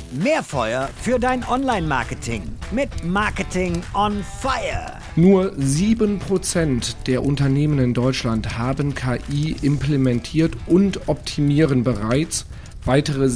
Mehr Feuer für dein Online-Marketing mit Marketing on Fire. Nur 7% der Unternehmen in Deutschland haben KI implementiert und optimieren bereits. Weitere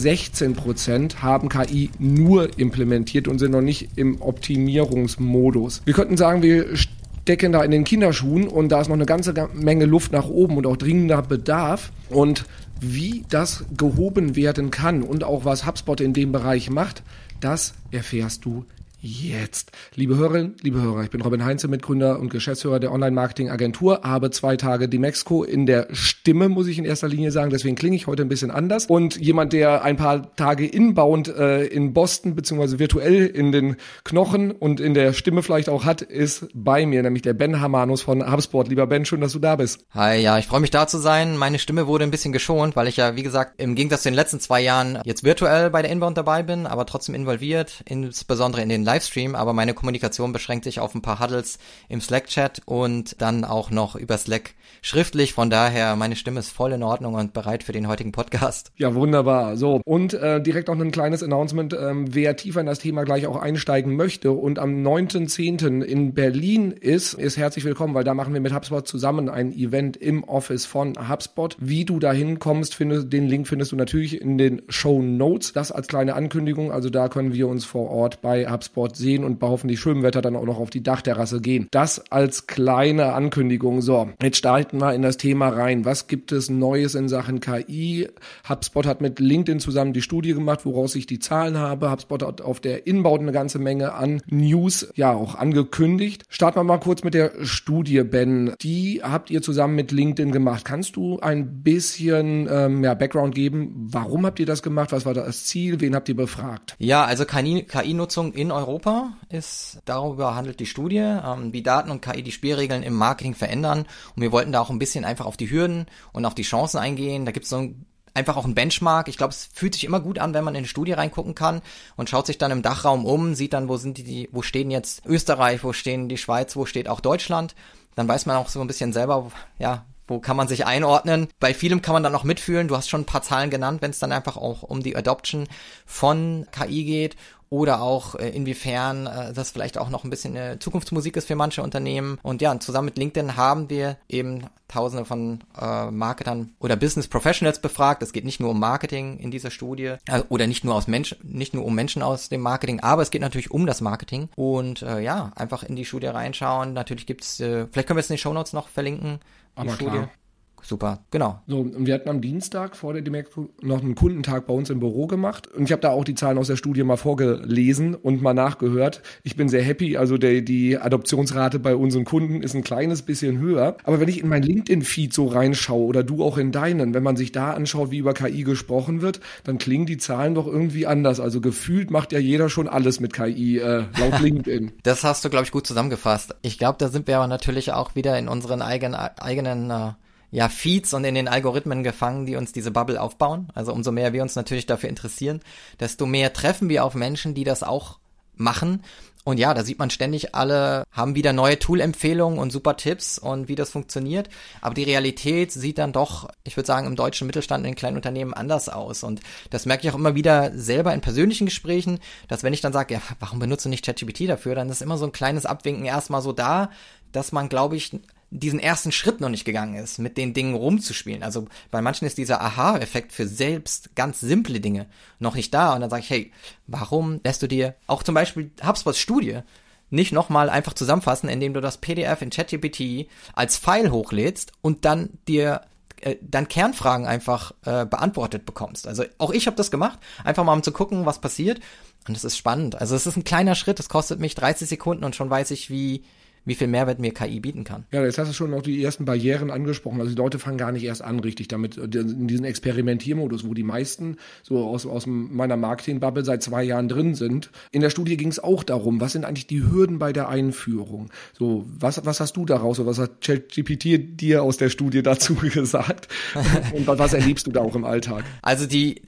16% haben KI nur implementiert und sind noch nicht im Optimierungsmodus. Wir könnten sagen, wir stecken da in den Kinderschuhen und da ist noch eine ganze Menge Luft nach oben und auch dringender Bedarf. Und wie das gehoben werden kann und auch was HubSpot in dem Bereich macht, das erfährst du jetzt. Liebe Hörerinnen, liebe Hörer, ich bin Robin Heinze, Mitgründer und Geschäftsführer der Online-Marketing-Agentur, habe 2 Tage die Mexiko in der Stimme, muss ich in erster Linie sagen, deswegen klinge ich heute ein bisschen anders. Und jemand, der ein paar Tage inbound in Boston beziehungsweise virtuell in den Knochen und in der Stimme vielleicht auch hat, ist bei mir, nämlich der Ben Hamanus von HubSpot. Lieber Ben, schön, dass du da bist. Hi, ja, ich freue mich da zu sein. Meine Stimme wurde ein bisschen geschont, weil ich ja, wie gesagt, im Gegensatz zu den letzten 2 Jahren jetzt virtuell bei der Inbound dabei bin, aber trotzdem involviert, insbesondere in den Livestream, aber meine Kommunikation beschränkt sich auf ein paar Huddles im Slack-Chat und dann auch noch über Slack schriftlich. Von daher, meine Stimme ist voll in Ordnung und bereit für den heutigen Podcast. Ja, wunderbar. So, und direkt noch ein kleines Announcement. Wer tiefer in das Thema gleich auch einsteigen möchte und am 9.10. in Berlin ist herzlich willkommen, weil da machen wir mit HubSpot zusammen ein Event im Office von HubSpot. Wie du da hinkommst, den Link findest du natürlich in den Shownotes. Das als kleine Ankündigung. Also da können wir uns vor Ort bei HubSpot sehen und bei hoffentlich schönem Wetter dann auch noch auf die Dachterrasse gehen. Das als kleine Ankündigung. So, jetzt starten wir in das Thema rein. Was gibt es Neues in Sachen KI? HubSpot hat mit LinkedIn zusammen die Studie gemacht, woraus ich die Zahlen habe. HubSpot hat auf der Inbound eine ganze Menge an News ja auch angekündigt. Starten wir mal kurz mit der Studie, Ben. Die habt ihr zusammen mit LinkedIn gemacht. Kannst du ein bisschen Background geben? Warum habt ihr das gemacht? Was war das Ziel? Wen habt ihr befragt? Ja, also KI-Nutzung in Europa darüber handelt die Studie, wie Daten und KI die Spielregeln im Marketing verändern. Und wir wollten da auch ein bisschen einfach auf die Hürden und auf die Chancen eingehen. Da gibt es einfach auch ein Benchmark. Ich glaube, es fühlt sich immer gut an, wenn man in eine Studie reingucken kann und schaut sich dann im Dachraum um, sieht dann, wo stehen jetzt Österreich, wo stehen die Schweiz, wo steht auch Deutschland. Dann weiß man auch so ein bisschen selber, ja, wo kann man sich einordnen? Bei vielem kann man dann auch mitfühlen. Du hast schon ein paar Zahlen genannt, wenn es dann einfach auch um die Adoption von KI geht oder auch inwiefern das vielleicht auch noch ein bisschen eine Zukunftsmusik ist für manche Unternehmen. Und ja, zusammen mit LinkedIn haben wir eben Tausende von Marketern oder Business Professionals befragt. Es geht nicht nur um Marketing in dieser Studie oder nicht nur um Menschen aus dem Marketing, aber es geht natürlich um das Marketing. Und einfach in die Studie reinschauen. Natürlich gibt's, vielleicht können wir es in den Shownotes noch verlinken. Aber Studie. klar. Super, genau. So, und wir hatten am Dienstag vor der Demexco noch einen Kundentag bei uns im Büro gemacht und ich habe da auch die Zahlen aus der Studie mal vorgelesen und mal nachgehört. Ich bin sehr happy, also die Adoptionsrate bei unseren Kunden ist ein kleines bisschen höher. Aber wenn ich in mein LinkedIn-Feed so reinschaue oder du auch in deinen, wenn man sich da anschaut, wie über KI gesprochen wird, dann klingen die Zahlen doch irgendwie anders. Also gefühlt macht ja jeder schon alles mit KI, laut LinkedIn. Das hast du, glaube ich, gut zusammengefasst. Ich glaube, da sind wir aber natürlich auch wieder in unseren eigenen Feeds und in den Algorithmen gefangen, die uns diese Bubble aufbauen. Also umso mehr wir uns natürlich dafür interessieren, desto mehr treffen wir auf Menschen, die das auch machen. Und ja, da sieht man ständig, alle haben wieder neue Tool-Empfehlungen und super Tipps und wie das funktioniert. Aber die Realität sieht dann doch, ich würde sagen, im deutschen Mittelstand, in den kleinen Unternehmen anders aus. Und das merke ich auch immer wieder selber in persönlichen Gesprächen, dass wenn ich dann sage, ja, warum benutze du nicht ChatGPT dafür, dann ist immer so ein kleines Abwinken erstmal so da, dass man, glaube ich, diesen ersten Schritt noch nicht gegangen ist, mit den Dingen rumzuspielen. Also bei manchen ist dieser Aha-Effekt für selbst ganz simple Dinge noch nicht da. Und dann sage ich, hey, warum lässt du dir auch zum Beispiel HubSpots Studie nicht nochmal einfach zusammenfassen, indem du das PDF in ChatGPT als File hochlädst und dann dir dann Kernfragen einfach beantwortet bekommst. Also auch ich habe das gemacht, einfach mal um zu gucken, was passiert. Und das ist spannend. Also es ist ein kleiner Schritt, das kostet mich 30 Sekunden und schon weiß ich, wie viel Mehrwert mir KI bieten kann. Ja, jetzt hast du schon noch die ersten Barrieren angesprochen. Also die Leute fangen gar nicht erst an, richtig damit, in diesen Experimentiermodus, wo die meisten so aus meiner Marketing-Bubble seit 2 Jahren drin sind. In der Studie ging es auch darum, was sind eigentlich die Hürden bei der Einführung? So, was hast du daraus, oder was hat ChatGPT dir aus der Studie dazu gesagt? Und was erlebst du da auch im Alltag? Also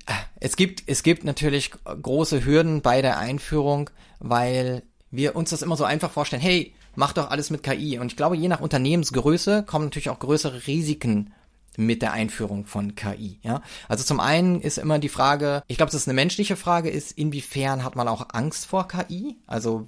es gibt natürlich große Hürden bei der Einführung, weil wir uns das immer so einfach vorstellen, hey, mach doch alles mit KI. Und ich glaube, je nach Unternehmensgröße kommen natürlich auch größere Risiken mit der Einführung von KI, ja. Also zum einen ist immer die Frage, ich glaube, das ist eine menschliche Frage, ist, inwiefern hat man auch Angst vor KI? Also,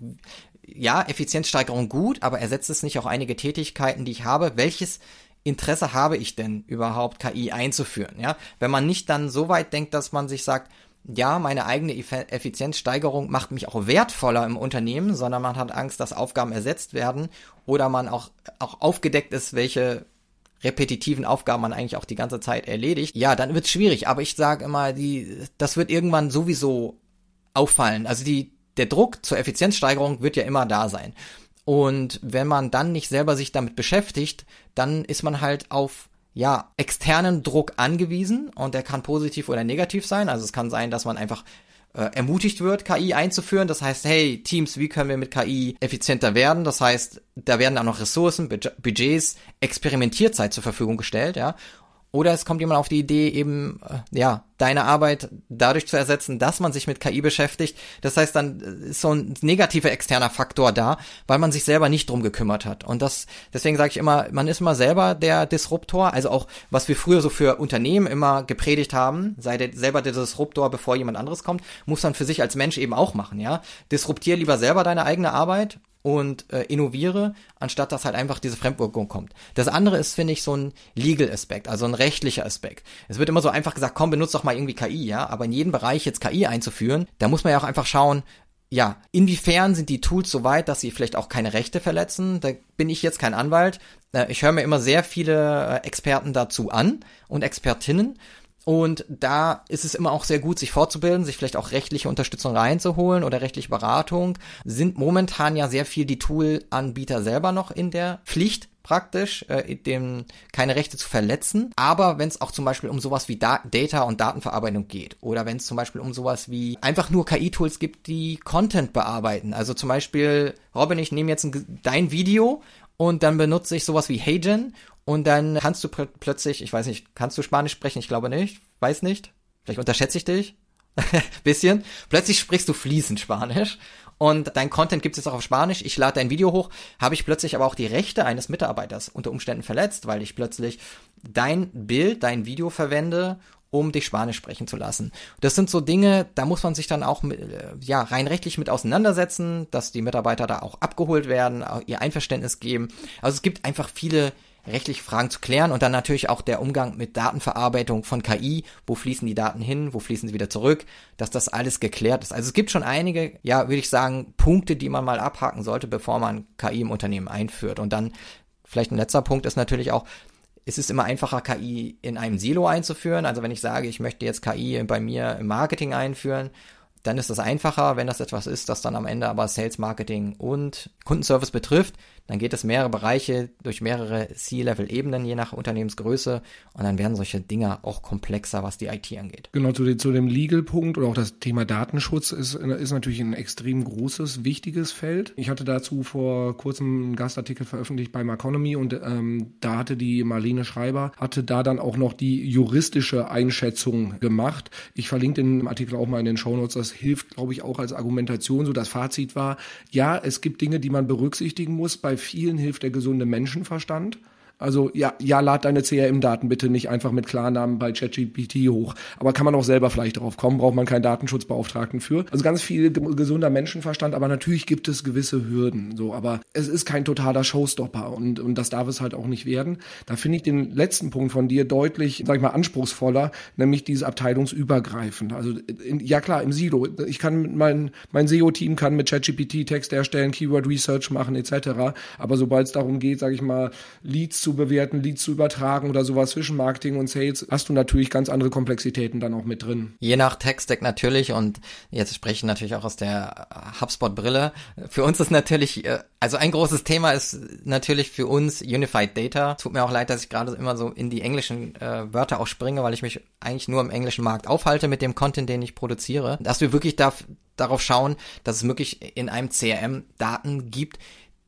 ja, Effizienzsteigerung gut, aber ersetzt es nicht auch einige Tätigkeiten, die ich habe? Welches Interesse habe ich denn überhaupt, KI einzuführen, ja? Wenn man nicht dann so weit denkt, dass man sich sagt, ja, meine eigene Effizienzsteigerung macht mich auch wertvoller im Unternehmen, sondern man hat Angst, dass Aufgaben ersetzt werden oder man auch aufgedeckt ist, welche repetitiven Aufgaben man eigentlich auch die ganze Zeit erledigt. Ja, dann wird's schwierig, aber ich sage immer, das wird irgendwann sowieso auffallen. Also der Druck zur Effizienzsteigerung wird ja immer da sein. Und wenn man dann nicht selber sich damit beschäftigt, dann ist man halt auf externen Druck angewiesen und der kann positiv oder negativ sein. Also es kann sein, dass man einfach ermutigt wird, KI einzuführen. Das heißt, hey, Teams, wie können wir mit KI effizienter werden? Das heißt, da werden auch noch Ressourcen, Budgets, Experimentierzeit zur Verfügung gestellt, ja. Oder es kommt jemand auf die Idee, eben, deine Arbeit dadurch zu ersetzen, dass man sich mit KI beschäftigt. Das heißt, dann ist so ein negativer externer Faktor da, weil man sich selber nicht drum gekümmert hat. Und deswegen sage ich immer, man ist immer selber der Disruptor. Also auch, was wir früher so für Unternehmen immer gepredigt haben, sei selber der Disruptor, bevor jemand anderes kommt, muss man für sich als Mensch eben auch machen, ja. Disruptier lieber selber deine eigene Arbeit und innoviere, anstatt dass halt einfach diese Fremdwirkung kommt. Das andere ist, finde ich, so ein Legal-Aspekt, also ein rechtlicher Aspekt. Es wird immer so einfach gesagt, komm, benutzt doch mal irgendwie KI, ja, aber in jedem Bereich jetzt KI einzuführen, da muss man ja auch einfach schauen, ja, inwiefern sind die Tools so weit, dass sie vielleicht auch keine Rechte verletzen? Da bin ich jetzt kein Anwalt. Ich höre mir immer sehr viele Experten dazu an und Expertinnen. Und da ist es immer auch sehr gut, sich fortzubilden, sich vielleicht auch rechtliche Unterstützung reinzuholen oder rechtliche Beratung. Sind momentan ja sehr viel die Toolanbieter selber noch in der Pflicht praktisch, dem keine Rechte zu verletzen. Aber wenn es auch zum Beispiel um sowas wie Data und Datenverarbeitung geht oder wenn es zum Beispiel um sowas wie einfach nur KI-Tools gibt, die Content bearbeiten. Also zum Beispiel, Robin, ich nehme jetzt dein Video und dann benutze ich sowas wie HeyGen. Und dann kannst du plötzlich, ich weiß nicht, kannst du Spanisch sprechen? Ich glaube nicht, weiß nicht. Vielleicht unterschätze ich dich. Bisschen. Plötzlich sprichst du fließend Spanisch und dein Content gibt es auch auf Spanisch. Ich lade dein Video hoch, habe ich plötzlich aber auch die Rechte eines Mitarbeiters unter Umständen verletzt, weil ich plötzlich dein Bild, dein Video verwende, um dich Spanisch sprechen zu lassen. Das sind so Dinge, da muss man sich dann auch rein rechtlich mit auseinandersetzen, dass die Mitarbeiter da auch abgeholt werden, ihr Einverständnis geben. Also es gibt einfach viele rechtliche Fragen zu klären und dann natürlich auch der Umgang mit Datenverarbeitung von KI. Wo fließen die Daten hin? Wo fließen sie wieder zurück? Dass das alles geklärt ist. Also es gibt schon einige, würde ich sagen, Punkte, die man mal abhaken sollte, bevor man KI im Unternehmen einführt. Und dann vielleicht ein letzter Punkt ist natürlich auch, es ist immer einfacher, KI in einem Silo einzuführen. Also wenn ich sage, ich möchte jetzt KI bei mir im Marketing einführen, dann ist das einfacher. Wenn das etwas ist, das dann am Ende aber Sales, Marketing und Kundenservice betrifft, dann geht es mehrere Bereiche durch mehrere C-Level-Ebenen, je nach Unternehmensgröße. Und dann werden solche Dinge auch komplexer, was die IT angeht. Genau, zu dem Legal-Punkt oder auch das Thema Datenschutz ist natürlich ein extrem großes, wichtiges Feld. Ich hatte dazu vor kurzem einen Gastartikel veröffentlicht bei Maconomy und da hatte die Marlene Schreiber, da dann auch noch die juristische Einschätzung gemacht. Ich verlinke den Artikel auch mal in den Shownotes. Das hilft, glaube ich, auch als Argumentation. So das Fazit war, ja, es gibt Dinge, die man berücksichtigen muss. Bei vielen hilft der gesunde Menschenverstand. Also lad deine CRM-Daten bitte nicht einfach mit Klarnamen bei ChatGPT hoch. Aber kann man auch selber vielleicht drauf kommen, braucht man keinen Datenschutzbeauftragten für. Also ganz viel gesunder Menschenverstand, aber natürlich gibt es gewisse Hürden. So, aber es ist kein totaler Showstopper und das darf es halt auch nicht werden. Da finde ich den letzten Punkt von dir deutlich, sag ich mal, anspruchsvoller, nämlich dieses abteilungsübergreifend. Also klar, im Silo. Ich kann mein SEO-Team kann mit ChatGPT Text erstellen, Keyword Research machen etc. Aber sobald es darum geht, sage ich mal, Leads zu bewerten, Leads zu übertragen oder sowas zwischen Marketing und Sales, hast du natürlich ganz andere Komplexitäten dann auch mit drin. Je nach Tech-Stack natürlich und jetzt spreche ich natürlich auch aus der HubSpot-Brille. Für uns ist natürlich, also ein großes Thema ist natürlich für uns Unified Data. Tut mir auch leid, dass ich gerade immer so in die englischen Wörter auch springe, weil ich mich eigentlich nur im englischen Markt aufhalte mit dem Content, den ich produziere. Dass wir wirklich darauf schauen, dass es wirklich in einem CRM Daten gibt,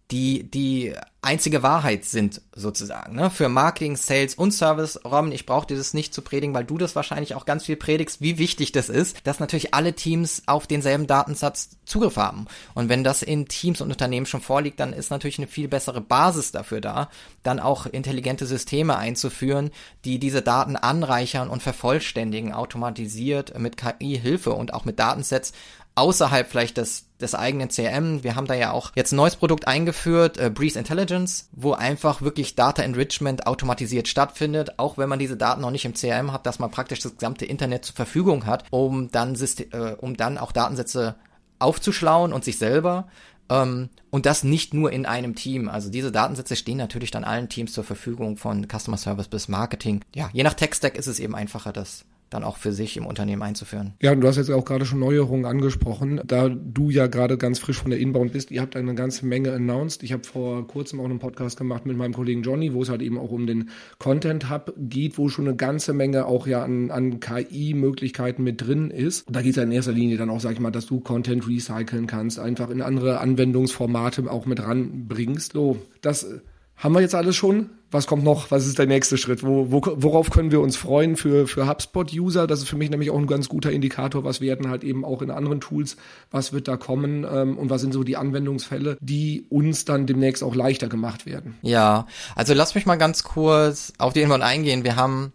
die einzige Wahrheit sind, sozusagen, ne? Für Marketing, Sales und Service. Robin, ich brauche dir das nicht zu predigen, weil du das wahrscheinlich auch ganz viel predigst, wie wichtig das ist, dass natürlich alle Teams auf denselben Datensatz Zugriff haben. Und wenn das in Teams und Unternehmen schon vorliegt, dann ist natürlich eine viel bessere Basis dafür da, dann auch intelligente Systeme einzuführen, die diese Daten anreichern und vervollständigen, automatisiert mit KI-Hilfe und auch mit Datensets außerhalb vielleicht des eigenen CRM. Wir haben da ja auch jetzt ein neues Produkt eingeführt, Breeze Intelligence, wo einfach wirklich Data Enrichment automatisiert stattfindet, auch wenn man diese Daten noch nicht im CRM hat, dass man praktisch das gesamte Internet zur Verfügung hat, um dann auch Datensätze aufzuschlauen und sich selber, und das nicht nur in einem Team. Also diese Datensätze stehen natürlich dann allen Teams zur Verfügung, von Customer Service bis Marketing. Ja, je nach Tech-Stack ist es eben einfacher, das dann auch für sich im Unternehmen einzuführen. Ja, und du hast jetzt auch gerade schon Neuerungen angesprochen. Da du ja gerade ganz frisch von der Inbound bist, ihr habt eine ganze Menge announced. Ich habe vor kurzem auch einen Podcast gemacht mit meinem Kollegen Johnny, wo es halt eben auch um den Content Hub geht, wo schon eine ganze Menge auch ja an KI-Möglichkeiten mit drin ist. Und da geht es ja in erster Linie dann auch, sag ich mal, dass du Content recyceln kannst, einfach in andere Anwendungsformate auch mit ranbringst. So, das haben wir jetzt alles schon? Was kommt noch? Was ist der nächste Schritt? Worauf können wir uns freuen für HubSpot-User? Das ist für mich nämlich auch ein ganz guter Indikator. Was werden halt eben auch in anderen Tools? Was wird da kommen? Und was sind so die Anwendungsfälle, die uns dann demnächst auch leichter gemacht werden? Ja, also lass mich mal ganz kurz auf die Inbound eingehen. Wir haben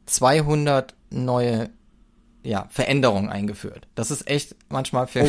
200 neue Veränderungen eingeführt. Das ist echt manchmal für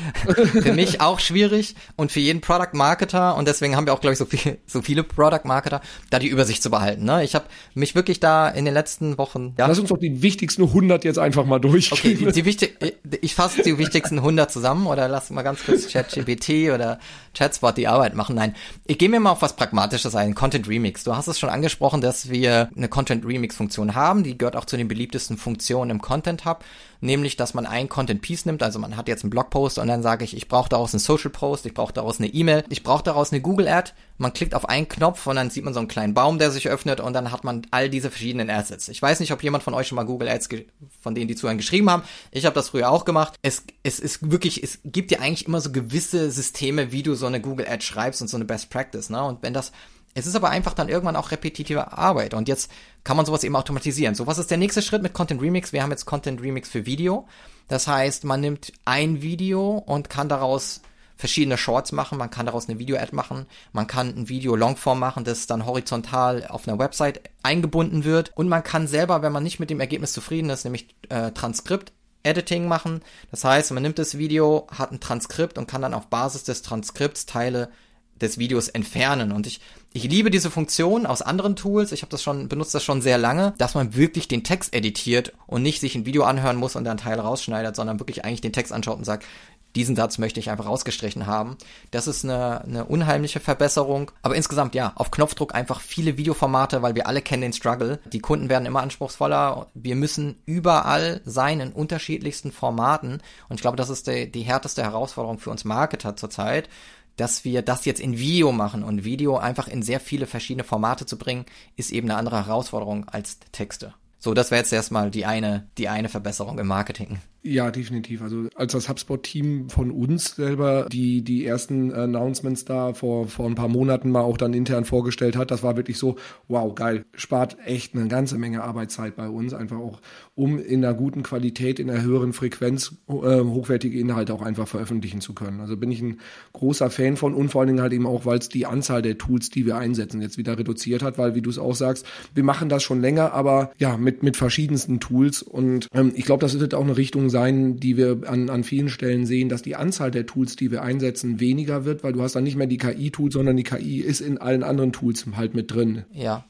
mich auch schwierig und für jeden Product Marketer, und deswegen haben wir auch, glaube ich, so viele Product Marketer, da die Übersicht zu behalten. Ne? Ich habe mich wirklich da in den letzten Wochen... Ja, lass uns doch die wichtigsten 100 jetzt einfach mal durchgehen. Okay, ich fasse die wichtigsten 100 zusammen, oder lass mal ganz kurz ChatGPT oder Chatspot die Arbeit machen. Nein, ich gehe mir mal auf was Pragmatisches ein. Content Remix. Du hast es schon angesprochen, dass wir eine Content Remix Funktion haben. Die gehört auch zu den beliebtesten Funktionen im Content Hub. Nämlich, dass man ein Content Piece nimmt, also man hat jetzt einen Blogpost und dann sage ich brauche daraus einen Social Post, ich brauche daraus eine E-Mail, ich brauche daraus eine Google Ad, man klickt auf einen Knopf und dann sieht man so einen kleinen Baum, der sich öffnet, und dann hat man all diese verschiedenen Assets. Ich weiß nicht, ob jemand von euch schon mal Google Ads von denen, die zuhören, geschrieben haben. Ich habe das früher auch gemacht. Es ist wirklich, es gibt ja eigentlich immer so gewisse Systeme, wie du so eine Google Ad schreibst und so eine Best Practice, ne? Und es ist aber einfach dann irgendwann auch repetitive Arbeit, und jetzt kann man sowas eben automatisieren. So, was ist der nächste Schritt mit Content Remix? Wir haben jetzt Content Remix für Video. Das heißt, man nimmt ein Video und kann daraus verschiedene Shorts machen, man kann daraus eine Video-Ad machen, man kann ein Video Longform machen, das dann horizontal auf einer Website eingebunden wird, und man kann selber, wenn man nicht mit dem Ergebnis zufrieden ist, nämlich Transkript-Editing machen. Das heißt, man nimmt das Video, hat ein Transkript und kann dann auf Basis des Transkripts Teile des Videos entfernen. Und ich liebe diese Funktion aus anderen Tools. Ich benutze das schon sehr lange, dass man wirklich den Text editiert und nicht sich ein Video anhören muss und dann Teil rausschneidet, sondern wirklich eigentlich den Text anschaut und sagt, diesen Satz möchte ich einfach rausgestrichen haben. Das ist eine unheimliche Verbesserung. Aber insgesamt, ja, auf Knopfdruck einfach viele Videoformate, weil wir alle kennen den Struggle. Die Kunden werden immer anspruchsvoller. Wir müssen überall sein in unterschiedlichsten Formaten. Und ich glaube, das ist die härteste Herausforderung für uns Marketer zurzeit, dass wir das jetzt in Video machen, und Video einfach in sehr viele verschiedene Formate zu bringen, ist eben eine andere Herausforderung als Texte. So, das wäre jetzt erstmal die eine Verbesserung im Marketing. Ja, definitiv. Also als das HubSpot-Team von uns selber die ersten Announcements da vor ein paar Monaten mal auch dann intern vorgestellt hat, das war wirklich so, wow, geil, spart echt eine ganze Menge Arbeitszeit bei uns, einfach auch, um in einer guten Qualität, in einer höheren Frequenz hochwertige Inhalte auch einfach veröffentlichen zu können. Also bin ich ein großer Fan von, und vor allen Dingen halt eben auch, weil es die Anzahl der Tools, die wir einsetzen, jetzt wieder reduziert hat, weil, wie du es auch sagst, wir machen das schon länger, aber ja, mit verschiedensten Tools, und ich glaube, das wird auch eine Richtung sein, die wir an vielen Stellen sehen, dass die Anzahl der Tools, die wir einsetzen, weniger wird, weil du hast dann nicht mehr die KI-Tools, sondern die KI ist in allen anderen Tools halt mit drin.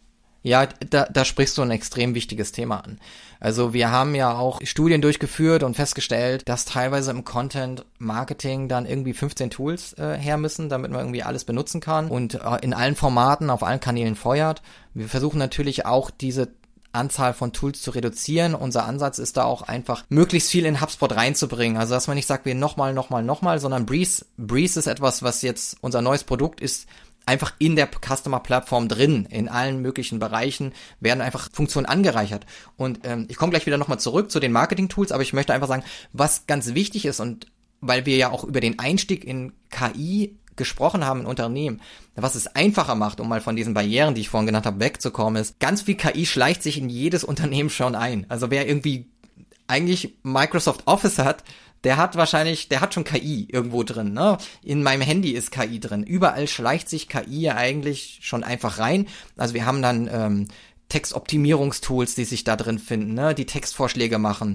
Ja, da sprichst du ein extrem wichtiges Thema an. Also wir haben ja auch Studien durchgeführt und festgestellt, dass teilweise im Content-Marketing dann irgendwie 15 Tools her müssen, damit man irgendwie alles benutzen kann und in allen Formaten, auf allen Kanälen feuert. Wir versuchen natürlich auch diese Anzahl von Tools zu reduzieren. Unser Ansatz ist da auch einfach, möglichst viel in HubSpot reinzubringen. Also, dass man nicht sagt, wir nochmal, sondern Breeze ist etwas, was jetzt unser neues Produkt ist, einfach in der Customer-Plattform drin, in allen möglichen Bereichen werden einfach Funktionen angereichert. Und ich komme gleich wieder nochmal zurück zu den Marketing-Tools, aber ich möchte einfach sagen, was ganz wichtig ist, und weil wir ja auch über den Einstieg in KI gesprochen haben in Unternehmen, was es einfacher macht, um mal von diesen Barrieren, die ich vorhin genannt habe, wegzukommen, ist, ganz viel KI schleicht sich in jedes Unternehmen schon ein. Also wer irgendwie eigentlich Microsoft Office hat, der hat schon KI irgendwo drin, ne? In meinem Handy ist KI drin. Überall schleicht sich KI ja eigentlich schon einfach rein. Also wir haben dann Textoptimierungstools, die sich da drin finden, ne? Die Textvorschläge machen.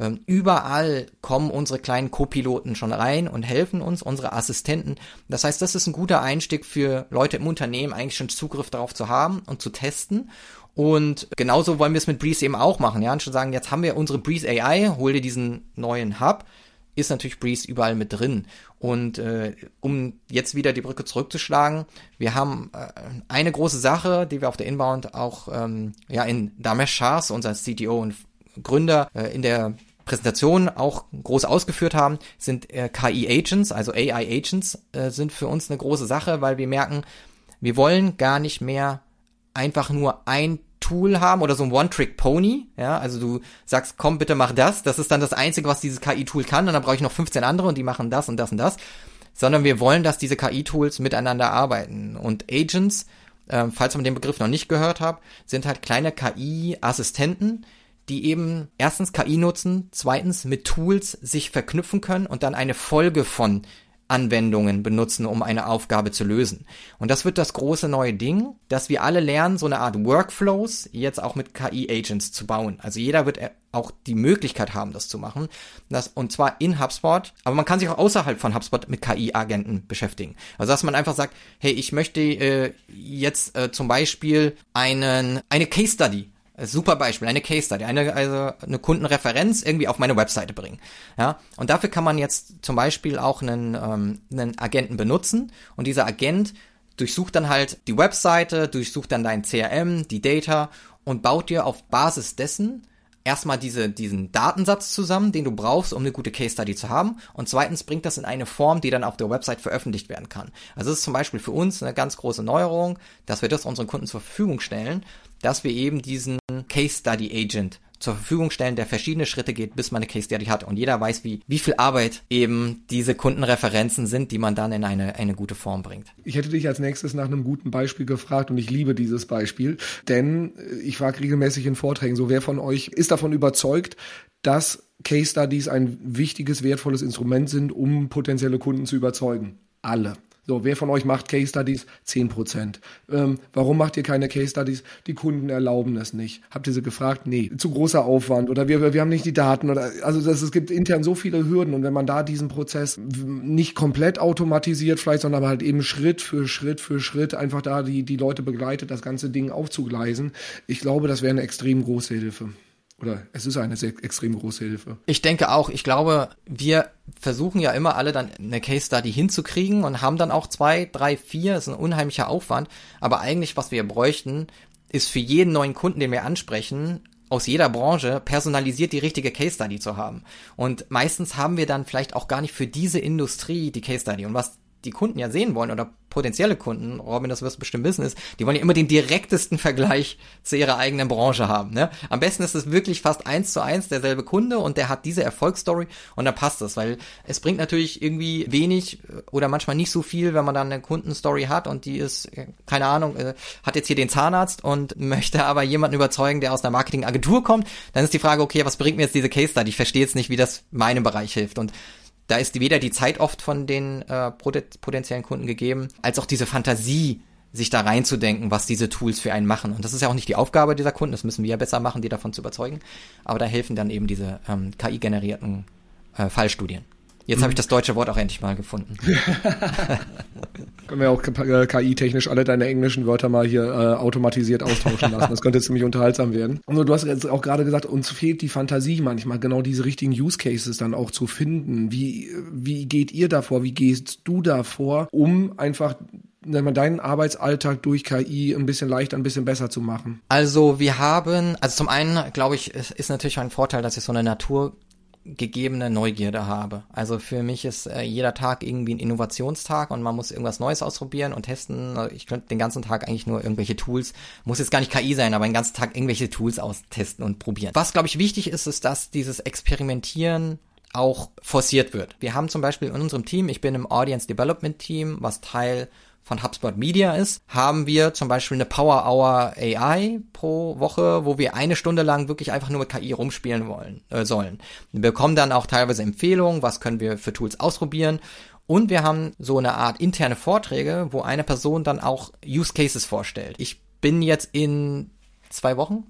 Überall kommen unsere kleinen Co-Piloten schon rein und helfen uns, unsere Assistenten. Das heißt, das ist ein guter Einstieg für Leute im Unternehmen, eigentlich schon Zugriff darauf zu haben und zu testen. Und genauso wollen wir es mit Breeze eben auch machen, ja, und schon sagen, jetzt haben wir unsere Breeze AI, hol dir diesen neuen Hub, ist natürlich Breeze überall mit drin. Und um jetzt wieder die Brücke zurückzuschlagen, wir haben eine große Sache, die wir auf der Inbound auch in Damesh Shahs, unser CTO und Gründer, in der Präsentation auch groß ausgeführt haben, sind KI-Agents, also AI-Agents, sind für uns eine große Sache, weil wir merken, wir wollen gar nicht mehr einfach nur ein Tool haben oder so ein One-Trick-Pony, ja, also du sagst, komm, bitte mach das ist dann das Einzige, was dieses KI-Tool kann, und dann brauche ich noch 15 andere und die machen das und das und das, sondern wir wollen, dass diese KI-Tools miteinander arbeiten. Und Agents, falls man den Begriff noch nicht gehört hat, sind halt kleine KI-Assistenten, die eben erstens KI nutzen, zweitens mit Tools sich verknüpfen können und dann eine Folge von Anwendungen benutzen, um eine Aufgabe zu lösen. Und das wird das große neue Ding, dass wir alle lernen, so eine Art Workflows jetzt auch mit KI-Agents zu bauen. Also jeder wird auch die Möglichkeit haben, das zu machen. Und zwar in HubSpot, aber man kann sich auch außerhalb von HubSpot mit KI-Agenten beschäftigen. Also dass man einfach sagt, hey, ich möchte jetzt zum Beispiel eine Case Study, super Beispiel, eine Case Study, eine Kundenreferenz irgendwie auf meine Webseite bringen. Ja, und dafür kann man jetzt zum Beispiel auch einen Agenten benutzen, und dieser Agent durchsucht dann halt die Webseite, durchsucht dann dein CRM, die Data, und baut dir auf Basis dessen erstmal diesen Datensatz zusammen, den du brauchst, um eine gute Case Study zu haben, und zweitens bringt das in eine Form, die dann auf der Website veröffentlicht werden kann. Also das ist zum Beispiel für uns eine ganz große Neuerung, dass wir das unseren Kunden zur Verfügung stellen, dass wir eben diesen Case Study Agent zur Verfügung stellen, der verschiedene Schritte geht, bis man eine Case Study hat, und jeder weiß, wie viel Arbeit eben diese Kundenreferenzen sind, die man dann in eine gute Form bringt. Ich hätte dich als nächstes nach einem guten Beispiel gefragt, und ich liebe dieses Beispiel, denn ich frage regelmäßig in Vorträgen so, wer von euch ist davon überzeugt, dass Case Studies ein wichtiges, wertvolles Instrument sind, um potenzielle Kunden zu überzeugen? Alle. So, wer von euch macht Case Studies? 10%. Warum macht ihr keine Case Studies? Die Kunden erlauben es nicht. Habt ihr sie gefragt? Nee. Zu großer Aufwand, oder wir haben nicht die Daten, oder es gibt intern so viele Hürden, und wenn man da diesen Prozess nicht komplett automatisiert vielleicht, sondern halt eben Schritt für Schritt einfach da die Leute begleitet, das ganze Ding aufzugleisen, ich glaube, das wäre eine extrem große Hilfe. Oder es ist eine sehr extrem große Hilfe. Ich denke auch. Ich glaube, wir versuchen ja immer alle dann eine Case Study hinzukriegen und haben dann auch 2, 3, 4. Das ist ein unheimlicher Aufwand. Aber eigentlich, was wir bräuchten, ist für jeden neuen Kunden, den wir ansprechen, aus jeder Branche personalisiert die richtige Case Study zu haben. Und meistens haben wir dann vielleicht auch gar nicht für diese Industrie die Case Study. Und was die Kunden ja sehen wollen, oder potenzielle Kunden, Robin, das wirst du bestimmt wissen, ist, die wollen ja immer den direktesten Vergleich zu ihrer eigenen Branche haben, ne? Am besten ist es wirklich fast 1:1 derselbe Kunde, und der hat diese Erfolgsstory, und dann passt das, weil es bringt natürlich irgendwie wenig oder manchmal nicht so viel, wenn man dann eine Kundenstory hat, und die ist, keine Ahnung, hat jetzt hier den Zahnarzt und möchte aber jemanden überzeugen, der aus einer Marketingagentur kommt. Dann ist die Frage, okay, was bringt mir jetzt diese Case Study? Ich verstehe jetzt nicht, wie das meinem Bereich hilft, und da ist weder die Zeit oft von den potenziellen Kunden gegeben, als auch diese Fantasie, sich da reinzudenken, was diese Tools für einen machen. Und das ist ja auch nicht die Aufgabe dieser Kunden, das müssen wir ja besser machen, die davon zu überzeugen. Aber da helfen dann eben diese KI-generierten Fallstudien. Jetzt habe ich das deutsche Wort auch endlich mal gefunden. Können wir auch KI-technisch alle deine englischen Wörter mal hier automatisiert austauschen lassen. Das könnte ziemlich unterhaltsam werden. Und du hast jetzt auch gerade gesagt, uns fehlt die Fantasie manchmal, genau diese richtigen Use Cases dann auch zu finden. Wie geht ihr davor? Wie gehst du davor, um einfach deinen Arbeitsalltag durch KI ein bisschen leichter, ein bisschen besser zu machen? Also zum einen, glaube ich, ist natürlich ein Vorteil, dass ich so eine naturgegebene Neugierde habe. Also für mich ist jeder Tag irgendwie ein Innovationstag, und man muss irgendwas Neues ausprobieren und testen. Ich könnte den ganzen Tag eigentlich nur irgendwelche Tools, muss jetzt gar nicht KI sein, aber den ganzen Tag irgendwelche Tools austesten und probieren. Was, glaube ich, wichtig ist, dass dieses Experimentieren auch forciert wird. Wir haben zum Beispiel in unserem Team, ich bin im Audience Development Team, was Teil von HubSpot Media ist, haben wir zum Beispiel eine Power Hour AI pro Woche, wo wir 1 Stunde lang wirklich einfach nur mit KI rumspielen sollen. Wir bekommen dann auch teilweise Empfehlungen, was können wir für Tools ausprobieren. Und wir haben so eine Art interne Vorträge, wo eine Person dann auch Use Cases vorstellt. Ich bin jetzt in 2 Wochen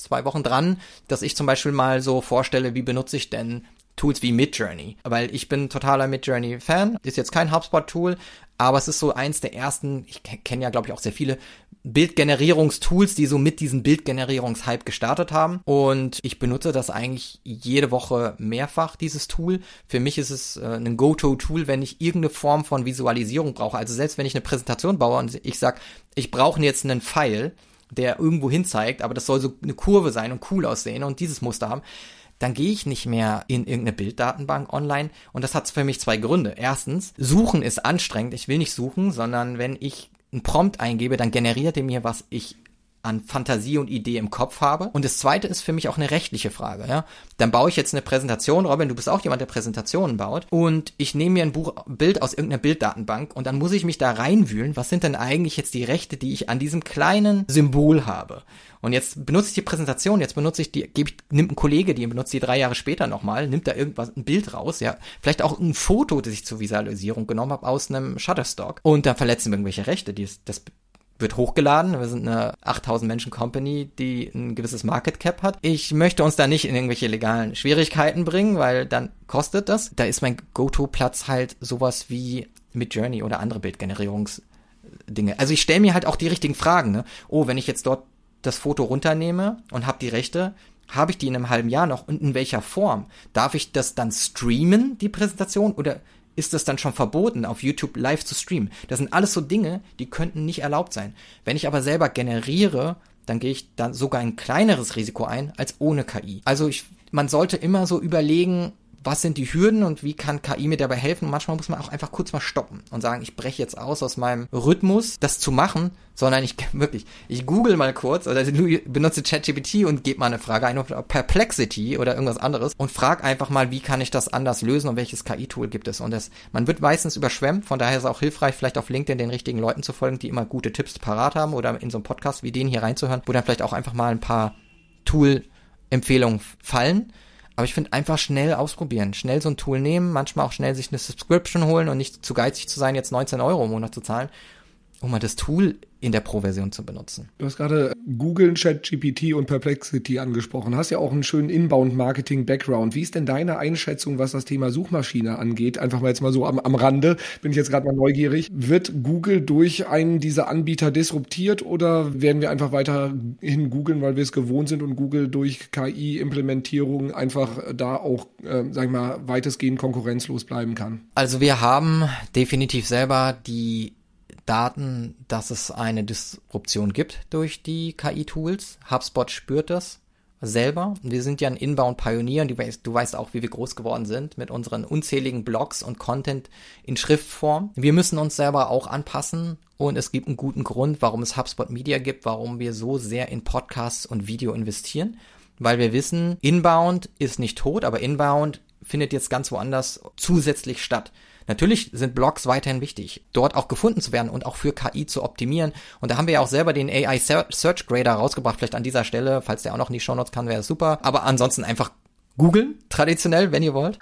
dran, dass ich zum Beispiel mal so vorstelle, wie benutze ich denn Tools wie Midjourney, weil ich bin totaler Midjourney-Fan, ist jetzt kein HubSpot-Tool, aber es ist so eins der ersten, ich kenne ja glaube ich auch sehr viele Bildgenerierungstools, die so mit diesem Bildgenerierungshype gestartet haben, und ich benutze das eigentlich jede Woche mehrfach, dieses Tool. Für mich ist es ein Go-To-Tool, wenn ich irgendeine Form von Visualisierung brauche, also selbst wenn ich eine Präsentation baue und ich sage, ich brauche jetzt einen Pfeil, der irgendwo hin zeigt, aber das soll so eine Kurve sein und cool aussehen und dieses Muster haben, dann gehe ich nicht mehr in irgendeine Bilddatenbank online, und das hat für mich 2 Gründe. Erstens, suchen ist anstrengend, ich will nicht suchen, sondern wenn ich einen Prompt eingebe, dann generiert er mir, was ich an Fantasie und Idee im Kopf habe. Und das Zweite ist für mich auch eine rechtliche Frage. Ja? Dann baue ich jetzt eine Präsentation, Robin, du bist auch jemand, der Präsentationen baut, und ich nehme mir ein Bild aus irgendeiner Bilddatenbank und dann muss ich mich da reinwühlen, was sind denn eigentlich jetzt die Rechte, die ich an diesem kleinen Symbol habe. Und jetzt benutze ich die Präsentation, nimmt ein Kollege, die benutzt die 3 Jahre später nochmal, nimmt da ein Bild raus, ja, vielleicht auch ein Foto, das ich zur Visualisierung genommen habe aus einem Shutterstock, und dann verletzen wir irgendwelche Rechte, das wird hochgeladen. Wir sind eine 8000 Menschen Company, die ein gewisses Market Cap hat. Ich möchte uns da nicht in irgendwelche legalen Schwierigkeiten bringen, weil dann kostet das. Da ist mein Go-To-Platz halt sowas wie Midjourney oder andere Bildgenerierungsdinge. Also ich stelle mir halt auch die richtigen Fragen. Ne? Oh, wenn ich jetzt dort das Foto runternehme und habe die Rechte, habe ich die in einem halben Jahr noch, und in welcher Form? Darf ich das dann streamen, die Präsentation, oder ist das dann schon verboten, auf YouTube live zu streamen? Das sind alles so Dinge, die könnten nicht erlaubt sein. Wenn ich aber selber generiere, dann gehe ich dann sogar ein kleineres Risiko ein als ohne KI. Also man sollte immer so überlegen, was sind die Hürden und wie kann KI mir dabei helfen? Und manchmal muss man auch einfach kurz mal stoppen und sagen, ich breche jetzt aus meinem Rhythmus, das zu machen, sondern ich google mal kurz oder benutze ChatGPT und gebe mal eine Frage ein, oder Perplexity oder irgendwas anderes, und frage einfach mal, wie kann ich das anders lösen und welches KI-Tool gibt es? Und man wird meistens überschwemmt, von daher ist es auch hilfreich, vielleicht auf LinkedIn den richtigen Leuten zu folgen, die immer gute Tipps parat haben, oder in so einem Podcast wie den hier reinzuhören, wo dann vielleicht auch einfach mal ein paar Tool-Empfehlungen fallen. Aber ich finde, einfach schnell ausprobieren, schnell so ein Tool nehmen, manchmal auch schnell sich eine Subscription holen und nicht zu geizig zu sein, jetzt 19 € im Monat zu zahlen, um mal das Tool in der Pro-Version zu benutzen. Du hast gerade Google, ChatGPT und Perplexity angesprochen. Hast ja auch einen schönen Inbound-Marketing-Background. Wie ist denn deine Einschätzung, was das Thema Suchmaschine angeht? Einfach mal jetzt mal so am Rande, bin ich jetzt gerade mal neugierig. Wird Google durch einen dieser Anbieter disruptiert, oder werden wir einfach weiterhin googeln, weil wir es gewohnt sind, und Google durch KI-Implementierung einfach da auch, weitestgehend konkurrenzlos bleiben kann? Also wir haben definitiv selber die Daten, dass es eine Disruption gibt durch die KI-Tools. HubSpot spürt das selber. Wir sind ja ein Inbound-Pionier, und du weißt auch, wie wir groß geworden sind mit unseren unzähligen Blogs und Content in Schriftform. Wir müssen uns selber auch anpassen, und es gibt einen guten Grund, warum es HubSpot Media gibt, warum wir so sehr in Podcasts und Video investieren, weil wir wissen, Inbound ist nicht tot, aber Inbound findet jetzt ganz woanders zusätzlich statt. Natürlich sind Blogs weiterhin wichtig, dort auch gefunden zu werden und auch für KI zu optimieren. Und da haben wir ja auch selber den AI Search Grader rausgebracht, vielleicht an dieser Stelle, falls der auch noch in die Shownotes kann, wäre das super. Aber ansonsten einfach googeln, traditionell, wenn ihr wollt.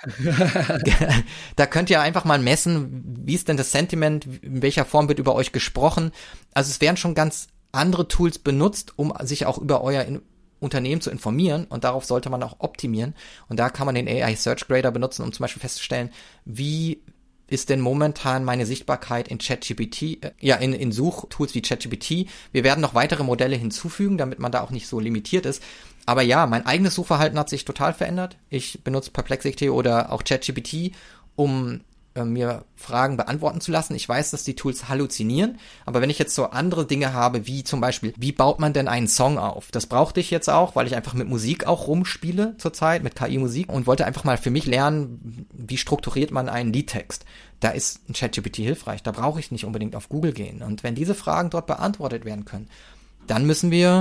Da könnt ihr einfach mal messen, wie ist denn das Sentiment, in welcher Form wird über euch gesprochen. Also es werden schon ganz andere Tools benutzt, um sich auch über euer Unternehmen zu informieren, und darauf sollte man auch optimieren. Und da kann man den AI Search Grader benutzen, um zum Beispiel festzustellen, wie ist denn momentan meine Sichtbarkeit in ChatGPT, in Suchtools wie ChatGPT. Wir werden noch weitere Modelle hinzufügen, damit man da auch nicht so limitiert ist. Aber ja, mein eigenes Suchverhalten hat sich total verändert. Ich benutze Perplexity oder auch ChatGPT, um mir Fragen beantworten zu lassen. Ich weiß, dass die Tools halluzinieren, aber wenn ich jetzt so andere Dinge habe, wie zum Beispiel, wie baut man denn einen Song auf? Das brauchte ich jetzt auch, weil ich einfach mit Musik auch rumspiele zurzeit, mit KI-Musik, und wollte einfach mal für mich lernen, wie strukturiert man einen Liedtext. Da ist ein ChatGPT hilfreich, da brauche ich nicht unbedingt auf Google gehen. Und wenn diese Fragen dort beantwortet werden können, dann müssen wir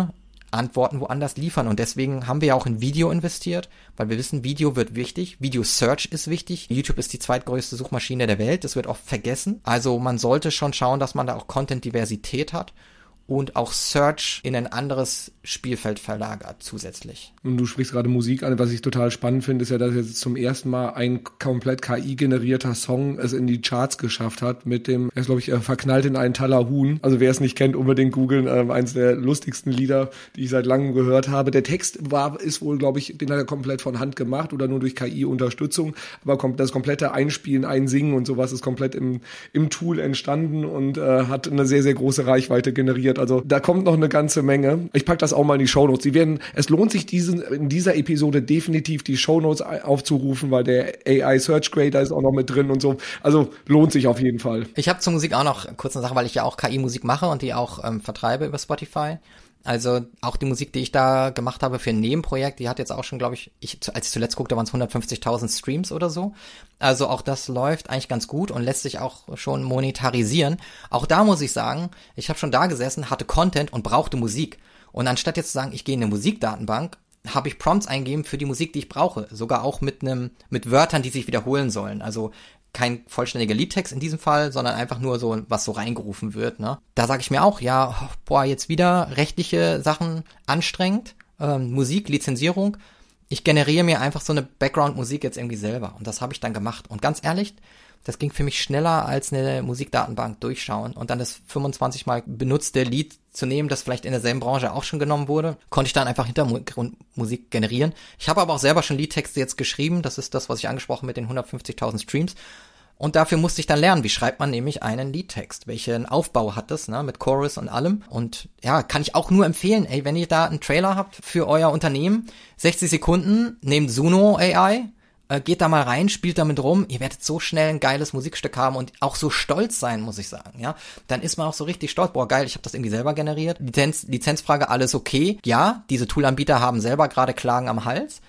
Antworten woanders liefern. Und deswegen haben wir ja auch in Video investiert, weil wir wissen, Video wird wichtig. Video Search ist wichtig. YouTube ist die zweitgrößte Suchmaschine der Welt. Das wird oft vergessen. Also man sollte schon schauen, dass man da auch Content-Diversität hat und auch Search in ein anderes Spielfeld verlagert zusätzlich. Und du sprichst gerade Musik an. Was ich total spannend finde, ist ja, dass jetzt zum ersten Mal ein komplett KI-generierter Song es in die Charts geschafft hat mit dem, er ist glaube ich verknallt in einen Taler Huhn. Also wer es nicht kennt, unbedingt googeln. Eins der lustigsten Lieder, die ich seit langem gehört habe. Der Text ist wohl, glaube ich, den hat er komplett von Hand gemacht oder nur durch KI-Unterstützung. Aber das komplette Einspielen, Einsingen und sowas ist komplett im Tool entstanden und hat eine sehr, sehr große Reichweite generiert. Also da kommt noch eine ganze Menge. Ich packe das auch mal in die Shownotes. Es lohnt sich in dieser Episode definitiv die Shownotes aufzurufen, weil der AI Search Creator ist auch noch mit drin und so. Also lohnt sich auf jeden Fall. Ich habe zur Musik auch noch kurz eine Sache, weil ich ja auch KI-Musik mache und die auch vertreibe über Spotify. Also auch die Musik, die ich da gemacht habe für ein Nebenprojekt, die hat jetzt auch schon, glaube ich, als ich zuletzt guckte, waren es 150.000 Streams oder so. Also auch das läuft eigentlich ganz gut und lässt sich auch schon monetarisieren. Auch da muss ich sagen, ich habe schon da gesessen, hatte Content und brauchte Musik. Und anstatt jetzt zu sagen, ich gehe in eine Musikdatenbank, habe ich Prompts eingegeben für die Musik, die ich brauche. Sogar auch mit Wörtern, die sich wiederholen sollen. Also kein vollständiger Liedtext in diesem Fall, sondern einfach nur so, was so reingerufen wird, ne? Da sage ich mir auch, ja, jetzt wieder rechtliche Sachen anstrengend, Musik, Lizenzierung. Ich generiere mir einfach so eine Background-Musik jetzt irgendwie selber. Und das habe ich dann gemacht. Und ganz ehrlich, das ging für mich schneller als eine Musikdatenbank durchschauen und dann das 25 Mal benutzte Lied zu nehmen, das vielleicht in derselben Branche auch schon genommen wurde, konnte ich dann einfach Hintergrundmusik generieren. Ich habe aber auch selber schon Liedtexte jetzt geschrieben, das ist das, was ich angesprochen mit den 150.000 Streams. Und dafür musste ich dann lernen, wie schreibt man nämlich einen Liedtext, welchen Aufbau hat das, ne, mit Chorus und allem. Und ja, kann ich auch nur empfehlen, wenn ihr da einen Trailer habt für euer Unternehmen, 60 Sekunden, nehmt Suno AI, geht da mal rein, spielt damit rum, ihr werdet so schnell ein geiles Musikstück haben und auch so stolz sein, muss ich sagen, ja. Dann ist man auch so richtig stolz, boah geil, ich habe das irgendwie selber generiert. Lizenzfrage, alles okay. Ja, diese Toolanbieter haben selber gerade Klagen am Hals,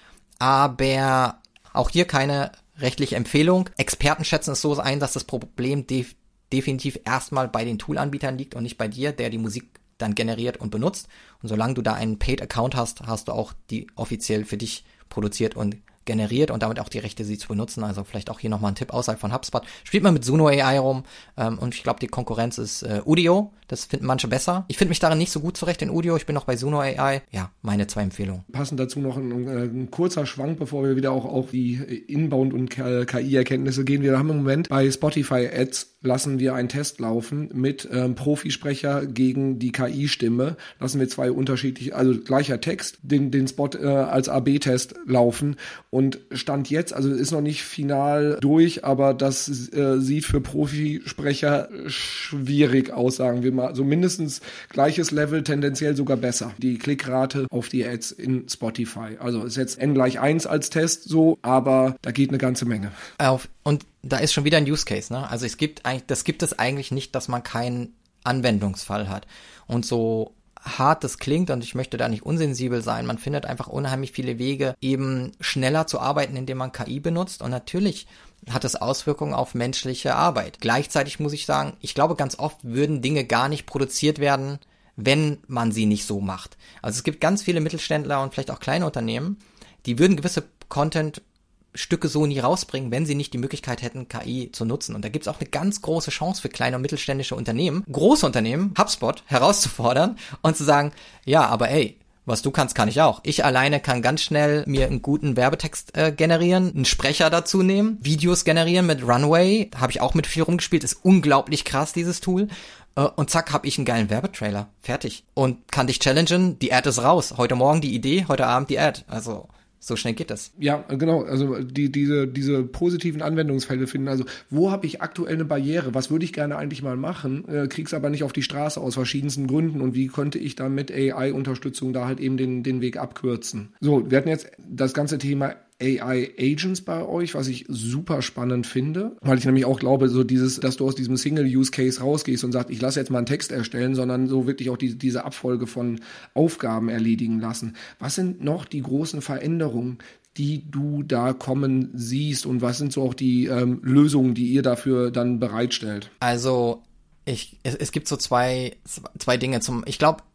aber auch hier keine rechtliche Empfehlung. Experten schätzen es so ein, dass das Problem definitiv erstmal bei den Toolanbietern liegt und nicht bei dir, der die Musik dann generiert und benutzt. Und solange du da einen Paid-Account hast, hast du auch die offiziell für dich produziert und generiert und damit auch die Rechte, sie zu benutzen. Also vielleicht auch hier nochmal ein Tipp außerhalb von HubSpot. Spielt mal mit Suno AI rum und ich glaube, die Konkurrenz ist Udio. Das finden manche besser. Ich finde mich darin nicht so gut zurecht in Udio. Ich bin noch bei Suno AI. Ja, meine 2 Empfehlungen. Passend dazu noch ein kurzer Schwank, bevor wir wieder auch auf die Inbound- und KI-Erkenntnisse gehen. Wir haben im Moment bei Spotify Ads lassen wir einen Test laufen mit Profisprecher gegen die KI-Stimme. Lassen wir 2 unterschiedliche, also gleicher Text, den Spot als AB-Test laufen. Und Stand jetzt, also ist noch nicht final durch, aber das sieht für Profisprecher schwierig aus, sagen wir mal. Also mindestens gleiches Level, tendenziell sogar besser. Die Klickrate auf die Ads in Spotify. Also ist jetzt N=1 als Test so, aber da geht eine ganze Menge. Und da ist schon wieder ein Use Case, ne? Also das gibt es eigentlich nicht, dass man keinen Anwendungsfall hat. Und so hart das klingt, und ich möchte da nicht unsensibel sein, man findet einfach unheimlich viele Wege, eben schneller zu arbeiten, indem man KI benutzt, und natürlich hat es Auswirkungen auf menschliche Arbeit. Gleichzeitig muss ich sagen, ich glaube, ganz oft würden Dinge gar nicht produziert werden, wenn man sie nicht so macht. Also es gibt ganz viele Mittelständler und vielleicht auch kleine Unternehmen, die würden gewisse Content-Stücke so nie rausbringen, wenn sie nicht die Möglichkeit hätten, KI zu nutzen. Und da gibt es auch eine ganz große Chance für kleine und mittelständische Unternehmen, große Unternehmen, HubSpot, herauszufordern und zu sagen, ja, aber ey, was du kannst, kann ich auch. Ich alleine kann ganz schnell mir einen guten Werbetext generieren, einen Sprecher dazu nehmen, Videos generieren mit Runway, habe ich auch mit viel rumgespielt, ist unglaublich krass, dieses Tool. Und zack, habe ich einen geilen Werbetrailer. Fertig. Und kann dich challengen, die Ad ist raus. Heute Morgen die Idee, heute Abend die Ad. Also so schnell geht das. Ja, genau. Also diese positiven Anwendungsfälle finden. Also wo habe ich aktuell eine Barriere? Was würde ich gerne eigentlich mal machen? Krieg's aber nicht auf die Straße aus verschiedensten Gründen. Und wie könnte ich dann mit AI-Unterstützung da halt eben den Weg abkürzen? So, wir hatten jetzt das ganze Thema AI-Agents bei euch, was ich super spannend finde, weil ich nämlich auch glaube, so dass du aus diesem Single-Use-Case rausgehst und sagst, ich lasse jetzt mal einen Text erstellen, sondern so wirklich auch diese Abfolge von Aufgaben erledigen lassen. Was sind noch die großen Veränderungen, die du da kommen siehst, und was sind so auch die Lösungen, die ihr dafür dann bereitstellt? Also es gibt so zwei Dinge ich glaube,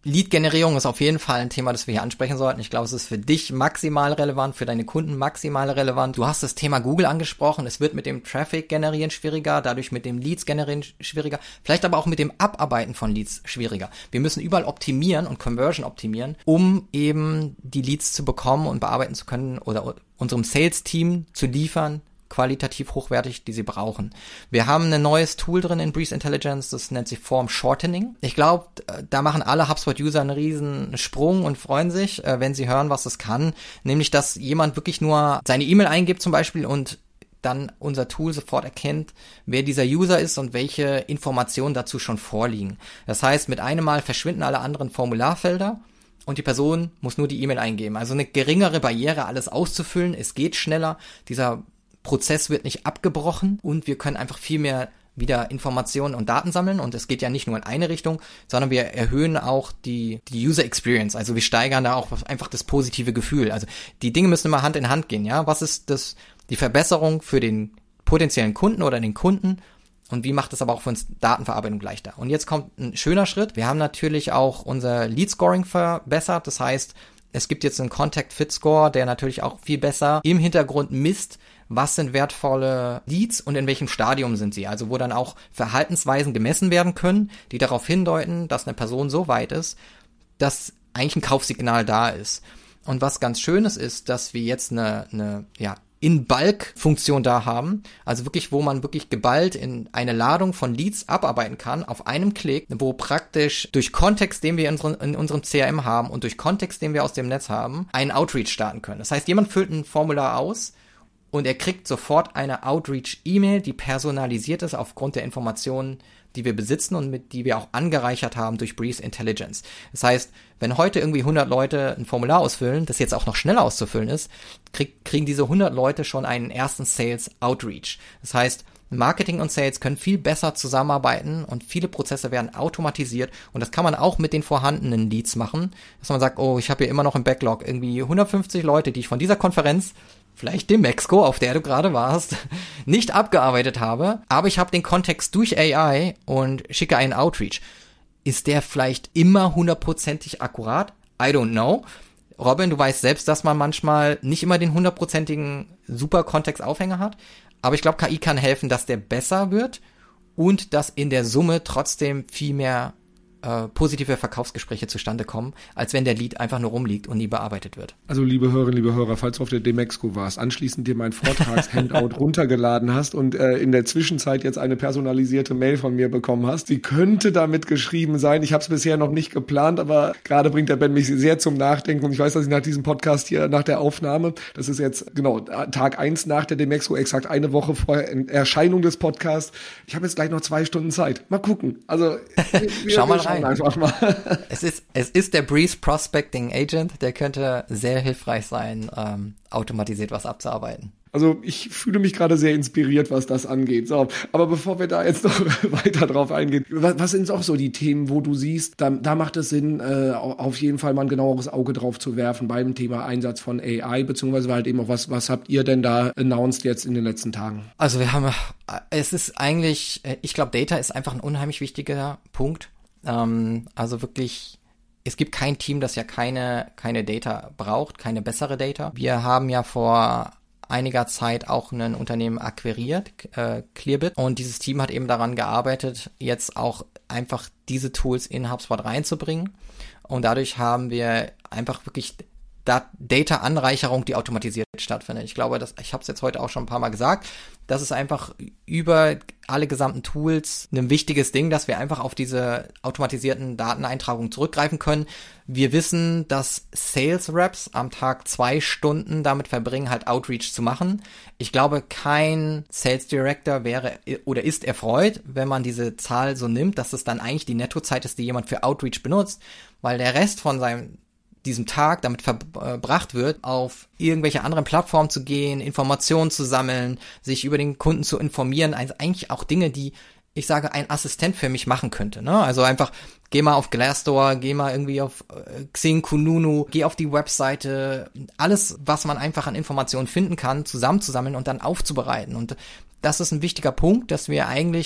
Lead-Generierung ist auf jeden Fall ein Thema, das wir hier ansprechen sollten. Ich glaube, es ist für dich maximal relevant, für deine Kunden maximal relevant. Du hast das Thema Google angesprochen. Es wird mit dem Traffic generieren schwieriger, dadurch mit dem Leads generieren schwieriger, vielleicht aber auch mit dem Abarbeiten von Leads schwieriger. Wir müssen überall optimieren und Conversion optimieren, um eben die Leads zu bekommen und bearbeiten zu können oder unserem Sales-Team zu liefern, qualitativ hochwertig, die sie brauchen. Wir haben ein neues Tool drin in Breeze Intelligence, das nennt sich Form Shortening. Ich glaube, da machen alle HubSpot-User einen riesen Sprung und freuen sich, wenn sie hören, was es kann. Nämlich, dass jemand wirklich nur seine E-Mail eingibt zum Beispiel und dann unser Tool sofort erkennt, wer dieser User ist und welche Informationen dazu schon vorliegen. Das heißt, mit einem Mal verschwinden alle anderen Formularfelder und die Person muss nur die E-Mail eingeben. Also eine geringere Barriere, alles auszufüllen. Es geht schneller. Dieser Prozess wird nicht abgebrochen und wir können einfach viel mehr wieder Informationen und Daten sammeln und es geht ja nicht nur in eine Richtung, sondern wir erhöhen auch die User Experience, also wir steigern da auch einfach das positive Gefühl. Also die Dinge müssen immer Hand in Hand gehen, ja. Was ist die Verbesserung für den potenziellen Kunden oder den Kunden und wie macht es aber auch für uns Datenverarbeitung leichter? Und jetzt kommt ein schöner Schritt. Wir haben natürlich auch unser Lead Scoring verbessert, das heißt, es gibt jetzt einen Contact Fit Score, der natürlich auch viel besser im Hintergrund misst, was sind wertvolle Leads und in welchem Stadium sind sie. Also wo dann auch Verhaltensweisen gemessen werden können, die darauf hindeuten, dass eine Person so weit ist, dass eigentlich ein Kaufsignal da ist. Und was ganz Schönes ist, dass wir jetzt eine In-Bulk-Funktion da haben, also wirklich, wo man wirklich geballt in eine Ladung von Leads abarbeiten kann, auf einem Klick, wo praktisch durch Kontext, den wir in unserem CRM haben und durch Kontext, den wir aus dem Netz haben, einen Outreach starten können. Das heißt, jemand füllt ein Formular aus und er kriegt sofort eine Outreach-E-Mail, die personalisiert ist aufgrund der Informationen, die wir besitzen und mit die wir auch angereichert haben durch Breeze Intelligence. Das heißt, wenn heute irgendwie 100 Leute ein Formular ausfüllen, das jetzt auch noch schneller auszufüllen ist, kriegen diese 100 Leute schon einen ersten Sales Outreach. Das heißt, Marketing und Sales können viel besser zusammenarbeiten und viele Prozesse werden automatisiert und das kann man auch mit den vorhandenen Leads machen, dass man sagt, oh, ich habe hier immer noch im Backlog irgendwie 150 Leute, die ich von dieser Konferenz, vielleicht dem Mexiko, auf der du gerade warst, nicht abgearbeitet habe, aber ich habe den Kontext durch AI und schicke einen Outreach. Ist der vielleicht immer 100%ig akkurat? I don't know. Robin, du weißt selbst, dass man manchmal nicht immer den 100%igen super Kontextaufhänger hat, aber ich glaube, KI kann helfen, dass der besser wird und dass in der Summe trotzdem viel mehr positive Verkaufsgespräche zustande kommen, als wenn der Lead einfach nur rumliegt und nie bearbeitet wird. Also liebe Hörerinnen, liebe Hörer, falls du auf der Demexco warst, anschließend dir mein Vortragshandout runtergeladen hast und in der Zwischenzeit jetzt eine personalisierte Mail von mir bekommen hast, die könnte damit geschrieben sein. Ich habe es bisher noch nicht geplant, aber gerade bringt der Ben mich sehr zum Nachdenken und ich weiß, dass ich nach diesem Podcast hier, nach der Aufnahme, das ist jetzt genau Tag 1 nach der Demexco, exakt eine Woche vor Erscheinung des Podcasts. Ich habe jetzt gleich noch 2 Stunden Zeit. Mal gucken. Also schau mal rein. Einfach mal. Es ist der Breeze Prospecting Agent, der könnte sehr hilfreich sein, automatisiert was abzuarbeiten. Also ich fühle mich gerade sehr inspiriert, was das angeht. So, aber bevor wir da jetzt noch weiter drauf eingehen, was sind auch so die Themen, wo du siehst, da macht es Sinn, auf jeden Fall mal ein genaueres Auge drauf zu werfen beim Thema Einsatz von AI, beziehungsweise halt eben auch was habt ihr denn da announced jetzt in den letzten Tagen? Also es ist eigentlich, ich glaube, Data ist einfach ein unheimlich wichtiger Punkt. Also wirklich, es gibt kein Team, das ja keine Data braucht, keine bessere Data. Wir haben ja vor einiger Zeit auch ein Unternehmen akquiriert, Clearbit, und dieses Team hat eben daran gearbeitet, jetzt auch einfach diese Tools in HubSpot reinzubringen und dadurch haben wir einfach wirklich Data-Anreicherung, die automatisiert stattfindet. Ich glaube, ich habe es jetzt heute auch schon ein paar Mal gesagt, das ist einfach über alle gesamten Tools ein wichtiges Ding, dass wir einfach auf diese automatisierten Dateneintragungen zurückgreifen können. Wir wissen, dass Sales Reps am Tag 2 Stunden damit verbringen, halt Outreach zu machen. Ich glaube, kein Sales Director wäre oder ist erfreut, wenn man diese Zahl so nimmt, dass es dann eigentlich die Nettozeit ist, die jemand für Outreach benutzt, weil der Rest von diesem Tag damit verbracht wird, auf irgendwelche anderen Plattformen zu gehen, Informationen zu sammeln, sich über den Kunden zu informieren, also eigentlich auch Dinge, die, ich sage, ein Assistent für mich machen könnte, ne? Also einfach, geh mal auf Glassdoor, geh mal irgendwie auf Xing, Kununu, geh auf die Webseite, alles, was man einfach an Informationen finden kann, zusammenzusammeln und dann aufzubereiten. Und das ist ein wichtiger Punkt, dass wir eigentlich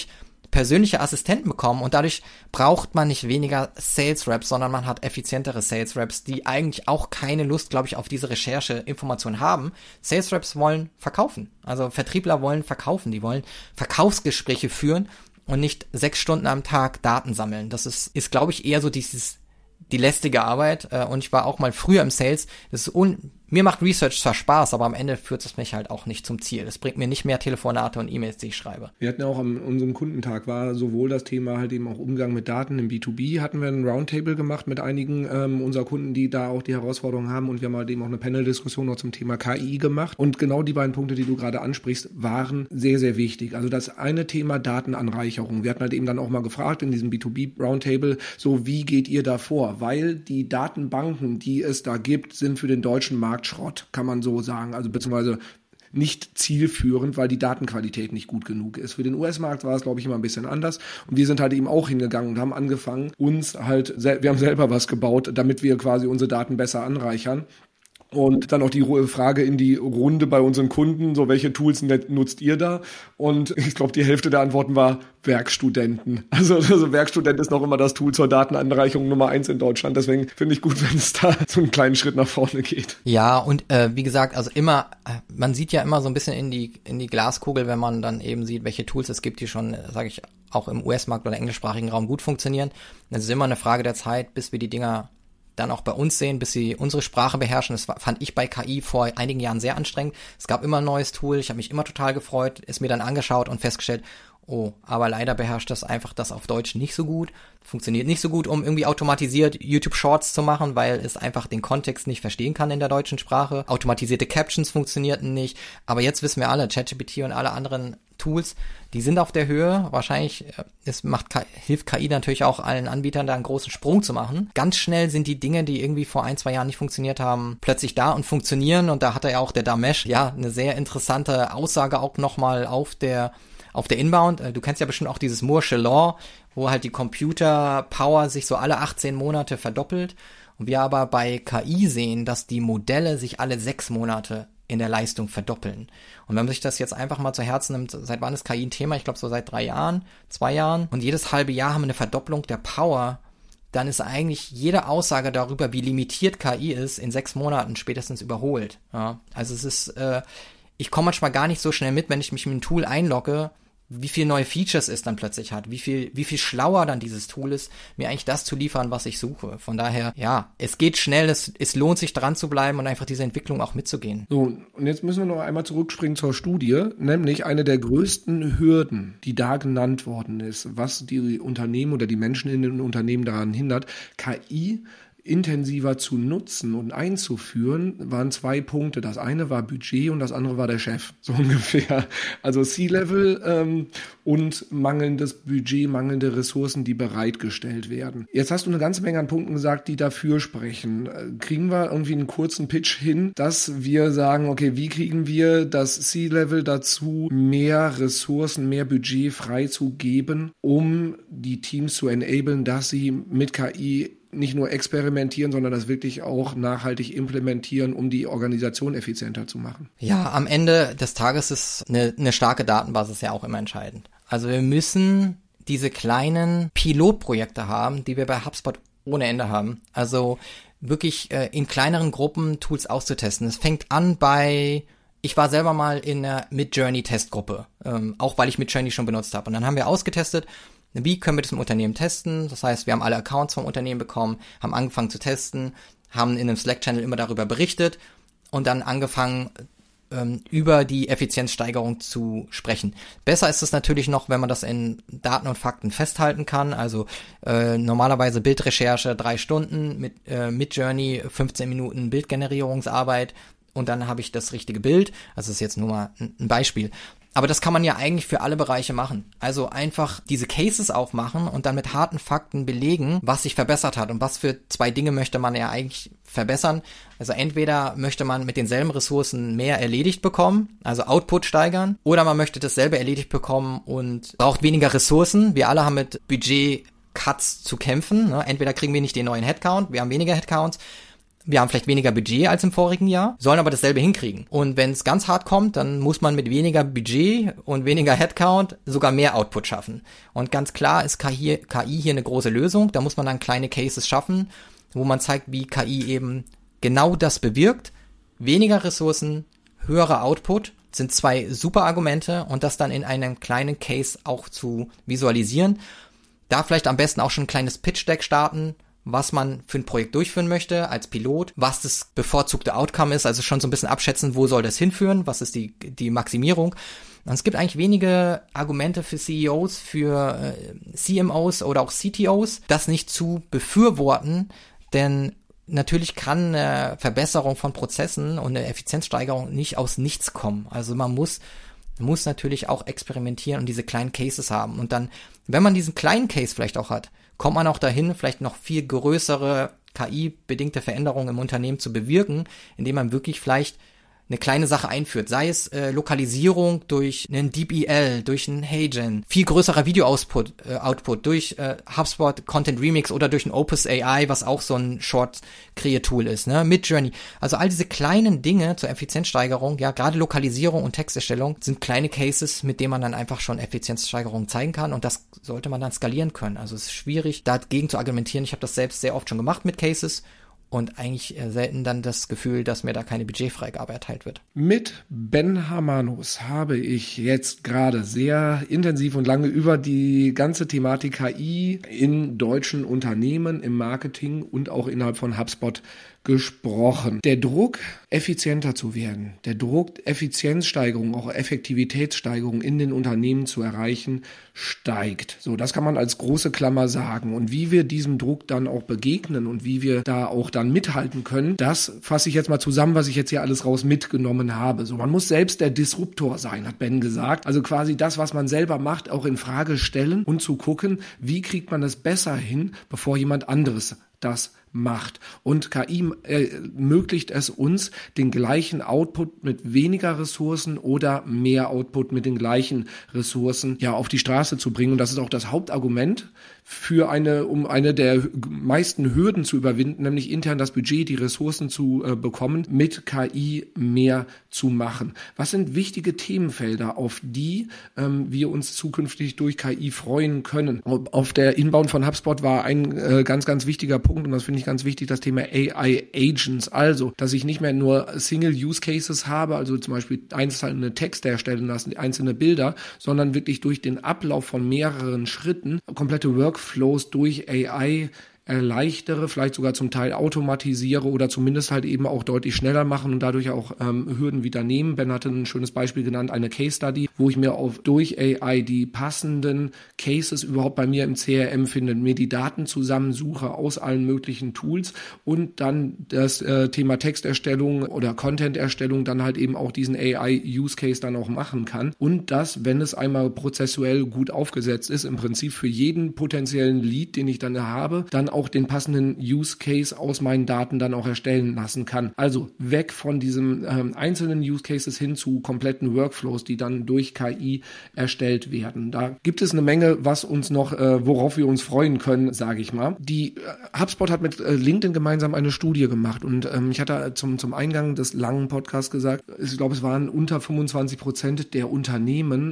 persönliche Assistenten bekommen und dadurch braucht man nicht weniger Sales Reps, sondern man hat effizientere Sales Reps, die eigentlich auch keine Lust, glaube ich, auf diese Recherche-Information haben. Sales Reps wollen verkaufen. Also Vertriebler wollen verkaufen. Die wollen Verkaufsgespräche führen und nicht 6 Stunden am Tag Daten sammeln. Das ist glaube ich, eher so die lästige Arbeit. Und ich war auch mal früher im Sales. Mir macht Research zwar Spaß, aber am Ende führt es mich halt auch nicht zum Ziel. Es bringt mir nicht mehr Telefonate und E-Mails, die ich schreibe. Wir hatten ja auch an unserem Kundentag war sowohl das Thema halt eben auch Umgang mit Daten im B2B, hatten wir ein Roundtable gemacht mit einigen unserer Kunden, die da auch die Herausforderungen haben, und wir haben halt eben auch eine Panel-Diskussion noch zum Thema KI gemacht. Und genau die beiden Punkte, die du gerade ansprichst, waren sehr, sehr wichtig. Also das eine Thema Datenanreicherung. Wir hatten halt eben dann auch mal gefragt in diesem B2B-Roundtable, so wie geht ihr da vor? Weil die Datenbanken, die es da gibt, sind für den deutschen Markt Schrott, kann man so sagen, also beziehungsweise nicht zielführend, weil die Datenqualität nicht gut genug ist. Für den US-Markt war es, glaube ich, immer ein bisschen anders, und wir sind halt eben auch hingegangen und haben angefangen, wir haben selber was gebaut, damit wir quasi unsere Daten besser anreichern. Und dann auch die Frage in die Runde bei unseren Kunden, so welche Tools nutzt ihr da? Und ich glaube, die Hälfte der Antworten war Werkstudenten. Also Werkstudent ist noch immer das Tool zur Datenanreichung Nummer 1 in Deutschland. Deswegen finde ich gut, wenn es da so einen kleinen Schritt nach vorne geht. Ja, und wie gesagt, also man sieht ja immer so ein bisschen in die Glaskugel, wenn man dann eben sieht, welche Tools es gibt, die schon, sage ich, auch im US-Markt oder englischsprachigen Raum gut funktionieren. Es ist immer eine Frage der Zeit, bis wir die Dinger dann auch bei uns sehen, bis sie unsere Sprache beherrschen. Das fand ich bei KI vor einigen Jahren sehr anstrengend. Es gab immer ein neues Tool, ich habe mich immer total gefreut, es mir dann angeschaut und festgestellt, oh, aber leider beherrscht das auf Deutsch nicht so gut, funktioniert nicht so gut, um irgendwie automatisiert YouTube Shorts zu machen, weil es einfach den Kontext nicht verstehen kann in der deutschen Sprache. Automatisierte Captions funktionierten nicht, aber jetzt wissen wir alle, ChatGPT und alle anderen Tools, die sind auf der Höhe. Wahrscheinlich hilft KI natürlich auch allen Anbietern, da einen großen Sprung zu machen. Ganz schnell sind die Dinge, die irgendwie vor 1-2 Jahren nicht funktioniert haben, plötzlich da und funktionieren. Und da hat ja auch der Dharmesh eine sehr interessante Aussage auch nochmal auf der Inbound. Du kennst ja bestimmt auch dieses Moore'sche Law, wo halt die Computer-Power sich so alle 18 Monate verdoppelt. Und wir aber bei KI sehen, dass die Modelle sich alle 6 Monate in der Leistung verdoppeln. Und wenn man sich das jetzt einfach mal zu Herzen nimmt, seit wann ist KI ein Thema? Ich glaube so seit 3 Jahren, 2 Jahren. Und jedes halbe Jahr haben wir eine Verdopplung der Power. Dann ist eigentlich jede Aussage darüber, wie limitiert KI ist, in 6 Monaten spätestens überholt. Ja, also es ist, ich komme manchmal gar nicht so schnell mit, wenn ich mich mit einem Tool einlogge, wie viel neue Features es dann plötzlich hat, wie viel schlauer dann dieses Tool ist, mir eigentlich das zu liefern, was ich suche. Von daher, ja, es geht schnell, es lohnt sich dran zu bleiben und einfach diese Entwicklung auch mitzugehen. So, und jetzt müssen wir noch einmal zurückspringen zur Studie, nämlich eine der größten Hürden, die da genannt worden ist, was die Unternehmen oder die Menschen in den Unternehmen daran hindert, KI intensiver zu nutzen und einzuführen, waren 2 Punkte. Das eine war Budget und das andere war der Chef, so ungefähr. Also C-Level und mangelndes Budget, mangelnde Ressourcen, die bereitgestellt werden. Jetzt hast du eine ganze Menge an Punkten gesagt, die dafür sprechen. Kriegen wir irgendwie einen kurzen Pitch hin, dass wir sagen, okay, wie kriegen wir das C-Level dazu, mehr Ressourcen, mehr Budget freizugeben, um die Teams zu enablen, dass sie mit KI nicht nur experimentieren, sondern das wirklich auch nachhaltig implementieren, um die Organisation effizienter zu machen. Ja, am Ende des Tages ist eine starke Datenbasis ja auch immer entscheidend. Also wir müssen diese kleinen Pilotprojekte haben, die wir bei HubSpot ohne Ende haben. Also wirklich in kleineren Gruppen Tools auszutesten. Es fängt an ich war selber mal in einer Midjourney-Testgruppe, auch weil ich Midjourney schon benutzt habe. Und dann haben wir ausgetestet, wie können wir das im Unternehmen testen? Das heißt, wir haben alle Accounts vom Unternehmen bekommen, haben angefangen zu testen, haben in einem Slack-Channel immer darüber berichtet und dann angefangen, über die Effizienzsteigerung zu sprechen. Besser ist es natürlich noch, wenn man das in Daten und Fakten festhalten kann. Also normalerweise Bildrecherche 3 Stunden, mit Midjourney 15 Minuten Bildgenerierungsarbeit und dann habe ich das richtige Bild. Also das ist jetzt nur mal ein Beispiel. Aber das kann man ja eigentlich für alle Bereiche machen. Also einfach diese Cases aufmachen und dann mit harten Fakten belegen, was sich verbessert hat und was für 2 Dinge möchte man ja eigentlich verbessern. Also entweder möchte man mit denselben Ressourcen mehr erledigt bekommen, also Output steigern, oder man möchte dasselbe erledigt bekommen und braucht weniger Ressourcen. Wir alle haben mit Budget-Cuts zu kämpfen. Ne? Entweder kriegen wir nicht den neuen Headcount, wir haben weniger Headcounts, wir haben vielleicht weniger Budget als im vorigen Jahr, sollen aber dasselbe hinkriegen. Und wenn es ganz hart kommt, dann muss man mit weniger Budget und weniger Headcount sogar mehr Output schaffen. Und ganz klar ist KI hier eine große Lösung. Da muss man dann kleine Cases schaffen, wo man zeigt, wie KI eben genau das bewirkt. Weniger Ressourcen, höherer Output sind 2 super Argumente und das dann in einem kleinen Case auch zu visualisieren. Da vielleicht am besten auch schon ein kleines Pitch-Deck starten, was man für ein Projekt durchführen möchte als Pilot, was das bevorzugte Outcome ist, also schon so ein bisschen abschätzen, wo soll das hinführen, was ist die Maximierung. Und es gibt eigentlich wenige Argumente für CEOs, für CMOs oder auch CTOs, das nicht zu befürworten, denn natürlich kann eine Verbesserung von Prozessen und eine Effizienzsteigerung nicht aus nichts kommen. Also man muss natürlich auch experimentieren und diese kleinen Cases haben. Und dann, wenn man diesen kleinen Case vielleicht auch hat, kommt man auch dahin, vielleicht noch viel größere KI-bedingte Veränderungen im Unternehmen zu bewirken, indem man wirklich vielleicht eine kleine Sache einführt, sei es Lokalisierung durch einen DeepL, durch einen HeyGen, viel größerer Video-Output durch HubSpot Content Remix oder durch ein Opus AI, was auch so ein Short-Create-Tool ist, ne, Midjourney. Also all diese kleinen Dinge zur Effizienzsteigerung, ja, gerade Lokalisierung und Texterstellung sind kleine Cases, mit denen man dann einfach schon Effizienzsteigerung zeigen kann und das sollte man dann skalieren können. Also es ist schwierig, dagegen zu argumentieren. Ich habe das selbst sehr oft schon gemacht mit Cases. Und eigentlich selten dann das Gefühl, dass mir da keine Budgetfreigabe erteilt wird. Mit Ben Hamanus habe ich jetzt gerade sehr intensiv und lange über die ganze Thematik KI in deutschen Unternehmen, im Marketing und auch innerhalb von HubSpot gesprochen. Der Druck, effizienter zu werden, der Druck, Effizienzsteigerung, auch Effektivitätssteigerung in den Unternehmen zu erreichen, steigt. So, das kann man als große Klammer sagen. Und wie wir diesem Druck dann auch begegnen und wie wir da auch dann mithalten können, das fasse ich jetzt mal zusammen, was ich jetzt hier alles raus mitgenommen habe. So, man muss selbst der Disruptor sein, hat Ben gesagt. Also quasi das, was man selber macht, auch in Frage stellen und zu gucken, wie kriegt man das besser hin, bevor jemand anderes das macht. Und KI ermöglicht es uns, den gleichen Output mit weniger Ressourcen oder mehr Output mit den gleichen Ressourcen ja auf die Straße zu bringen. Und das ist auch das Hauptargument für um eine der meisten Hürden zu überwinden, nämlich intern das Budget, die Ressourcen zu bekommen, mit KI mehr zu machen. Was sind wichtige Themenfelder, auf die wir uns zukünftig durch KI freuen können? Auf der Inbound von HubSpot war ein ganz, ganz wichtiger Punkt, und das finde ich ganz wichtig, das Thema AI Agents. Also, dass ich nicht mehr nur Single Use Cases habe, also zum Beispiel einzelne Texte erstellen lassen, einzelne Bilder, sondern wirklich durch den Ablauf von mehreren Schritten komplette Workflows durch AI erleichtere, vielleicht sogar zum Teil automatisiere oder zumindest halt eben auch deutlich schneller machen und dadurch auch Hürden wieder nehmen. Ben hatte ein schönes Beispiel genannt, eine Case Study, wo ich mir durch AI die passenden Cases überhaupt bei mir im CRM finde, mir die Daten zusammensuche aus allen möglichen Tools und dann das Thema Texterstellung oder Content-Erstellung dann halt eben auch diesen AI-Use-Case dann auch machen kann und das, wenn es einmal prozessuell gut aufgesetzt ist, im Prinzip für jeden potenziellen Lead, den ich dann habe, dann auch den passenden Use Case aus meinen Daten dann auch erstellen lassen kann. Also weg von diesem einzelnen Use Cases hin zu kompletten Workflows, die dann durch KI erstellt werden. Da gibt es eine Menge, was uns noch, worauf wir uns freuen können, sage ich mal. Die HubSpot hat mit LinkedIn gemeinsam eine Studie gemacht und ich hatte zum Eingang des langen Podcasts gesagt, ich glaube, es waren unter 25% der Unternehmen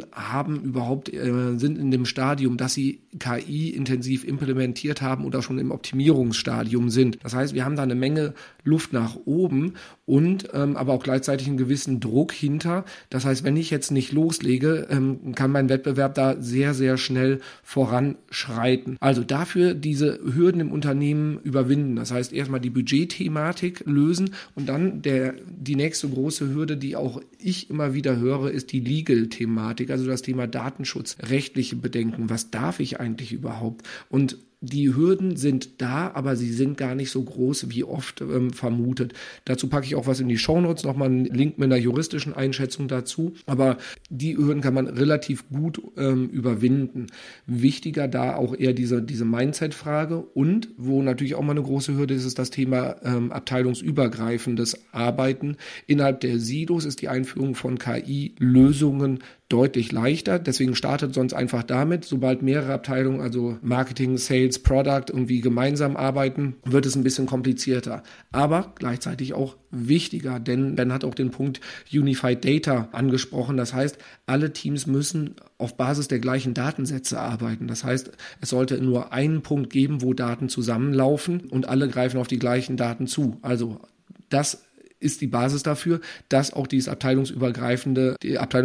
sind in dem Stadium, dass sie KI intensiv implementiert haben oder schon im Optimierungsstadium sind. Das heißt, wir haben da eine Menge Luft nach oben und aber auch gleichzeitig einen gewissen Druck hinter. Das heißt, wenn ich jetzt nicht loslege, kann mein Wettbewerb da sehr, sehr schnell voranschreiten. Also dafür diese Hürden im Unternehmen überwinden. Das heißt, erstmal die Budgetthematik lösen und dann die nächste große Hürde, die auch ich immer wieder höre, ist die Legal-Thematik, also das Thema Datenschutz, rechtliche Bedenken. Was darf ich eigentlich überhaupt? Und die Hürden sind da, aber sie sind gar nicht so groß, wie oft vermutet. Dazu packe ich auch was in die Shownotes, nochmal einen Link mit einer juristischen Einschätzung dazu. Aber die Hürden kann man relativ gut überwinden. Wichtiger da auch eher diese Mindset-Frage und wo natürlich auch mal eine große Hürde ist, ist das Thema abteilungsübergreifendes Arbeiten. Innerhalb der Silos ist die Einführung von KI-Lösungen deutlich leichter. Deswegen startet sonst einfach damit. Sobald mehrere Abteilungen, also Marketing, Sales, Product irgendwie gemeinsam arbeiten, wird es ein bisschen komplizierter. Aber gleichzeitig auch wichtiger, denn Ben hat auch den Punkt Unified Data angesprochen. Das heißt, alle Teams müssen auf Basis der gleichen Datensätze arbeiten. Das heißt, es sollte nur einen Punkt geben, wo Daten zusammenlaufen und alle greifen auf die gleichen Daten zu. Also das ist die Basis dafür, dass auch die abteilungsübergreifende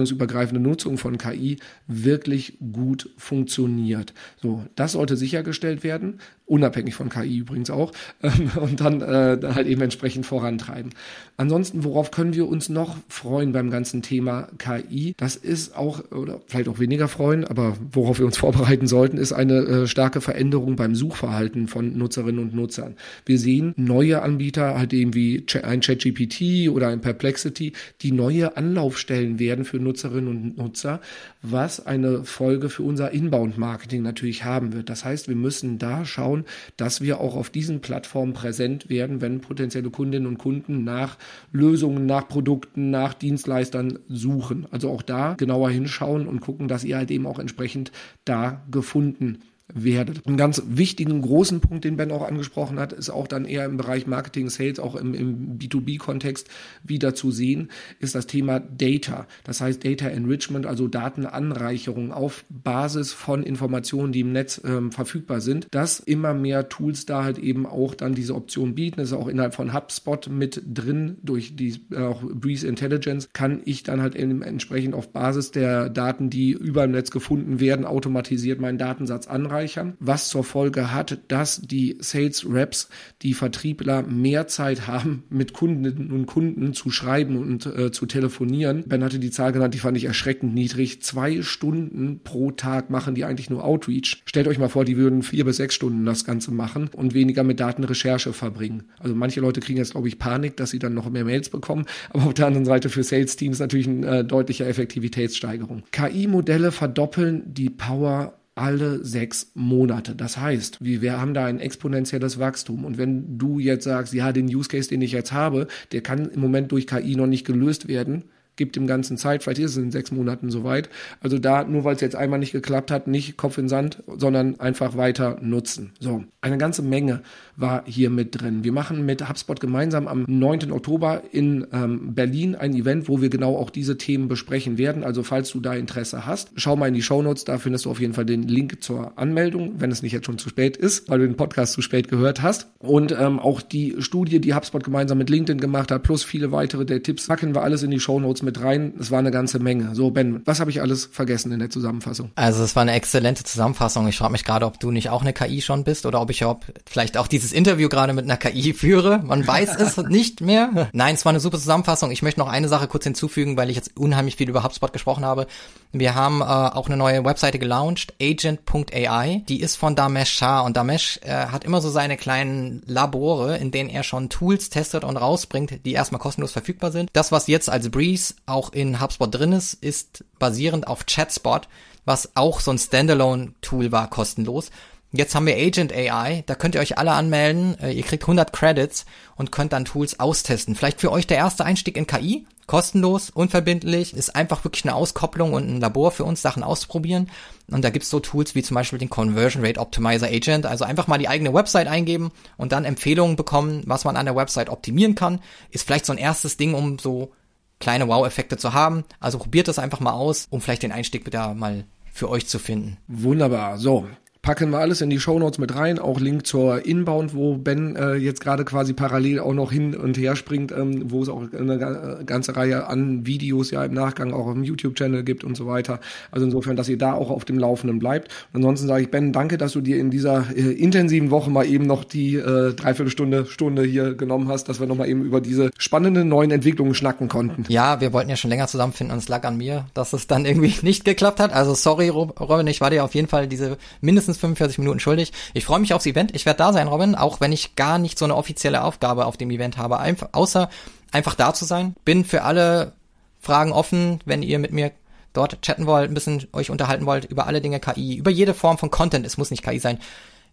Nutzung von KI wirklich gut funktioniert. So, das sollte sichergestellt werden, unabhängig von KI übrigens auch, und dann halt eben entsprechend vorantreiben. Ansonsten, worauf können wir uns noch freuen beim ganzen Thema KI? Das ist auch, oder vielleicht auch weniger freuen, aber worauf wir uns vorbereiten sollten, ist eine starke Veränderung beim Suchverhalten von Nutzerinnen und Nutzern. Wir sehen neue Anbieter, halt eben wie ein ChatGPT oder ein Perplexity, die neue Anlaufstellen werden für Nutzerinnen und Nutzer, was eine Folge für unser Inbound-Marketing natürlich haben wird. Das heißt, wir müssen da schauen, dass wir auch auf diesen Plattformen präsent werden, wenn potenzielle Kundinnen und Kunden nach Lösungen, nach Produkten, nach Dienstleistern suchen. Also auch da genauer hinschauen und gucken, dass ihr halt eben auch entsprechend da gefunden werdet. Einen ganz wichtigen, großen Punkt, den Ben auch angesprochen hat, ist auch dann eher im Bereich Marketing, Sales, auch im B2B-Kontext wieder zu sehen, ist das Thema Data. Das heißt Data Enrichment, also Datenanreicherung auf Basis von Informationen, die im Netz verfügbar sind, dass immer mehr Tools da halt eben auch dann diese Option bieten. Das ist auch innerhalb von HubSpot mit drin, durch die auch Breeze Intelligence kann ich dann halt entsprechend auf Basis der Daten, die über im Netz gefunden werden, automatisiert meinen Datensatz anreichern, was zur Folge hat, dass die Sales Reps, die Vertriebler mehr Zeit haben, mit Kundinnen und Kunden zu schreiben und zu telefonieren. Ben hatte die Zahl genannt, die fand ich erschreckend niedrig. 2 Stunden pro Tag machen die eigentlich nur Outreach. Stellt euch mal vor, die würden 4 bis 6 Stunden das Ganze machen und weniger mit Datenrecherche verbringen. Also manche Leute kriegen jetzt, glaube ich, Panik, dass sie dann noch mehr Mails bekommen, aber auf der anderen Seite für Sales-Teams natürlich eine deutliche Effektivitätssteigerung. KI-Modelle verdoppeln die Power alle 6 Monate. Das heißt, wir haben da ein exponentielles Wachstum. Und wenn du jetzt sagst, ja, den Use Case, den ich jetzt habe, der kann im Moment durch KI noch nicht gelöst werden, gibt dem Ganzen Zeit, vielleicht ist es in 6 Monaten soweit. Also da, nur weil es jetzt einmal nicht geklappt hat, nicht Kopf in Sand, sondern einfach weiter nutzen. So, eine ganze Menge war hier mit drin. Wir machen mit HubSpot gemeinsam am 9. Oktober in Berlin ein Event, wo wir genau auch diese Themen besprechen werden. Also falls du da Interesse hast, schau mal in die Shownotes, da findest du auf jeden Fall den Link zur Anmeldung, wenn es nicht jetzt schon zu spät ist, weil du den Podcast zu spät gehört hast. Und auch die Studie, die HubSpot gemeinsam mit LinkedIn gemacht hat, plus viele weitere der Tipps, packen wir alles in die Shownotes mit rein. Es war eine ganze Menge. So, Ben, was habe ich alles vergessen in der Zusammenfassung? Also es war eine exzellente Zusammenfassung. Ich frage mich gerade, ob du nicht auch eine KI schon bist oder ob ich vielleicht auch dieses Interview gerade mit einer KI führe. Man weiß es nicht mehr. Nein, es war eine super Zusammenfassung. Ich möchte noch eine Sache kurz hinzufügen, weil ich jetzt unheimlich viel über HubSpot gesprochen habe. Wir haben auch eine neue Webseite gelauncht, agent.ai. Die ist von Damesh Shah und Damesh hat immer so seine kleinen Labore, in denen er schon Tools testet und rausbringt, die erstmal kostenlos verfügbar sind. Das, was jetzt als Breeze auch in HubSpot drin ist basierend auf ChatSpot, was auch so ein Standalone-Tool war, kostenlos. Jetzt haben wir Agent AI, da könnt ihr euch alle anmelden, ihr kriegt 100 Credits und könnt dann Tools austesten. Vielleicht für euch der erste Einstieg in KI, kostenlos, unverbindlich, ist einfach wirklich eine Auskopplung und ein Labor für uns, Sachen auszuprobieren. Und da gibt's so Tools wie zum Beispiel den Conversion Rate Optimizer Agent, also einfach mal die eigene Website eingeben und dann Empfehlungen bekommen, was man an der Website optimieren kann. Ist vielleicht so ein erstes Ding, um so kleine Wow-Effekte zu haben. Also probiert das einfach mal aus, um vielleicht den Einstieg da mal für euch zu finden. Wunderbar. So, packen wir alles in die Shownotes mit rein, auch Link zur Inbound, wo Ben jetzt gerade quasi parallel auch noch hin und her springt, wo es auch eine ganze Reihe an Videos ja im Nachgang auch auf dem YouTube-Channel gibt und so weiter. Also insofern, dass ihr da auch auf dem Laufenden bleibt. Und ansonsten sage ich, Ben, danke, dass du dir in dieser intensiven Woche mal eben noch die Dreiviertelstunde hier genommen hast, dass wir nochmal eben über diese spannenden neuen Entwicklungen schnacken konnten. Ja, wir wollten ja schon länger zusammenfinden und es lag an mir, dass es dann irgendwie nicht geklappt hat. Also sorry, Robin, ich war dir auf jeden Fall diese mindestens 45 Minuten schuldig. Ich freue mich aufs Event. Ich werde da sein, Robin, auch wenn ich gar nicht so eine offizielle Aufgabe auf dem Event habe, außer einfach da zu sein. Bin für alle Fragen offen, wenn ihr mit mir dort chatten wollt, ein bisschen euch unterhalten wollt über alle Dinge KI, über jede Form von Content. Es muss nicht KI sein.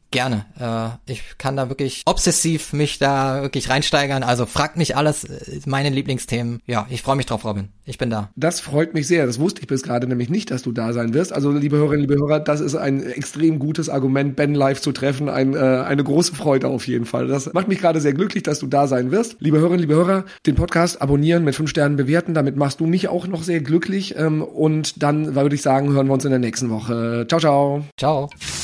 Gerne. Ich kann da wirklich obsessiv mich da wirklich reinsteigern. Also fragt mich alles, meine Lieblingsthemen. Ja, ich freue mich drauf, Robin. Ich bin da. Das freut mich sehr. Das wusste ich bis gerade nämlich nicht, dass du da sein wirst. Also liebe Hörerinnen, liebe Hörer, das ist ein extrem gutes Argument, Ben live zu treffen. Eine große Freude auf jeden Fall. Das macht mich gerade sehr glücklich, dass du da sein wirst. Liebe Hörerinnen, liebe Hörer, den Podcast abonnieren, mit 5 Sternen bewerten. Damit machst du mich auch noch sehr glücklich. Und dann würde ich sagen, hören wir uns in der nächsten Woche. Ciao, ciao. Ciao.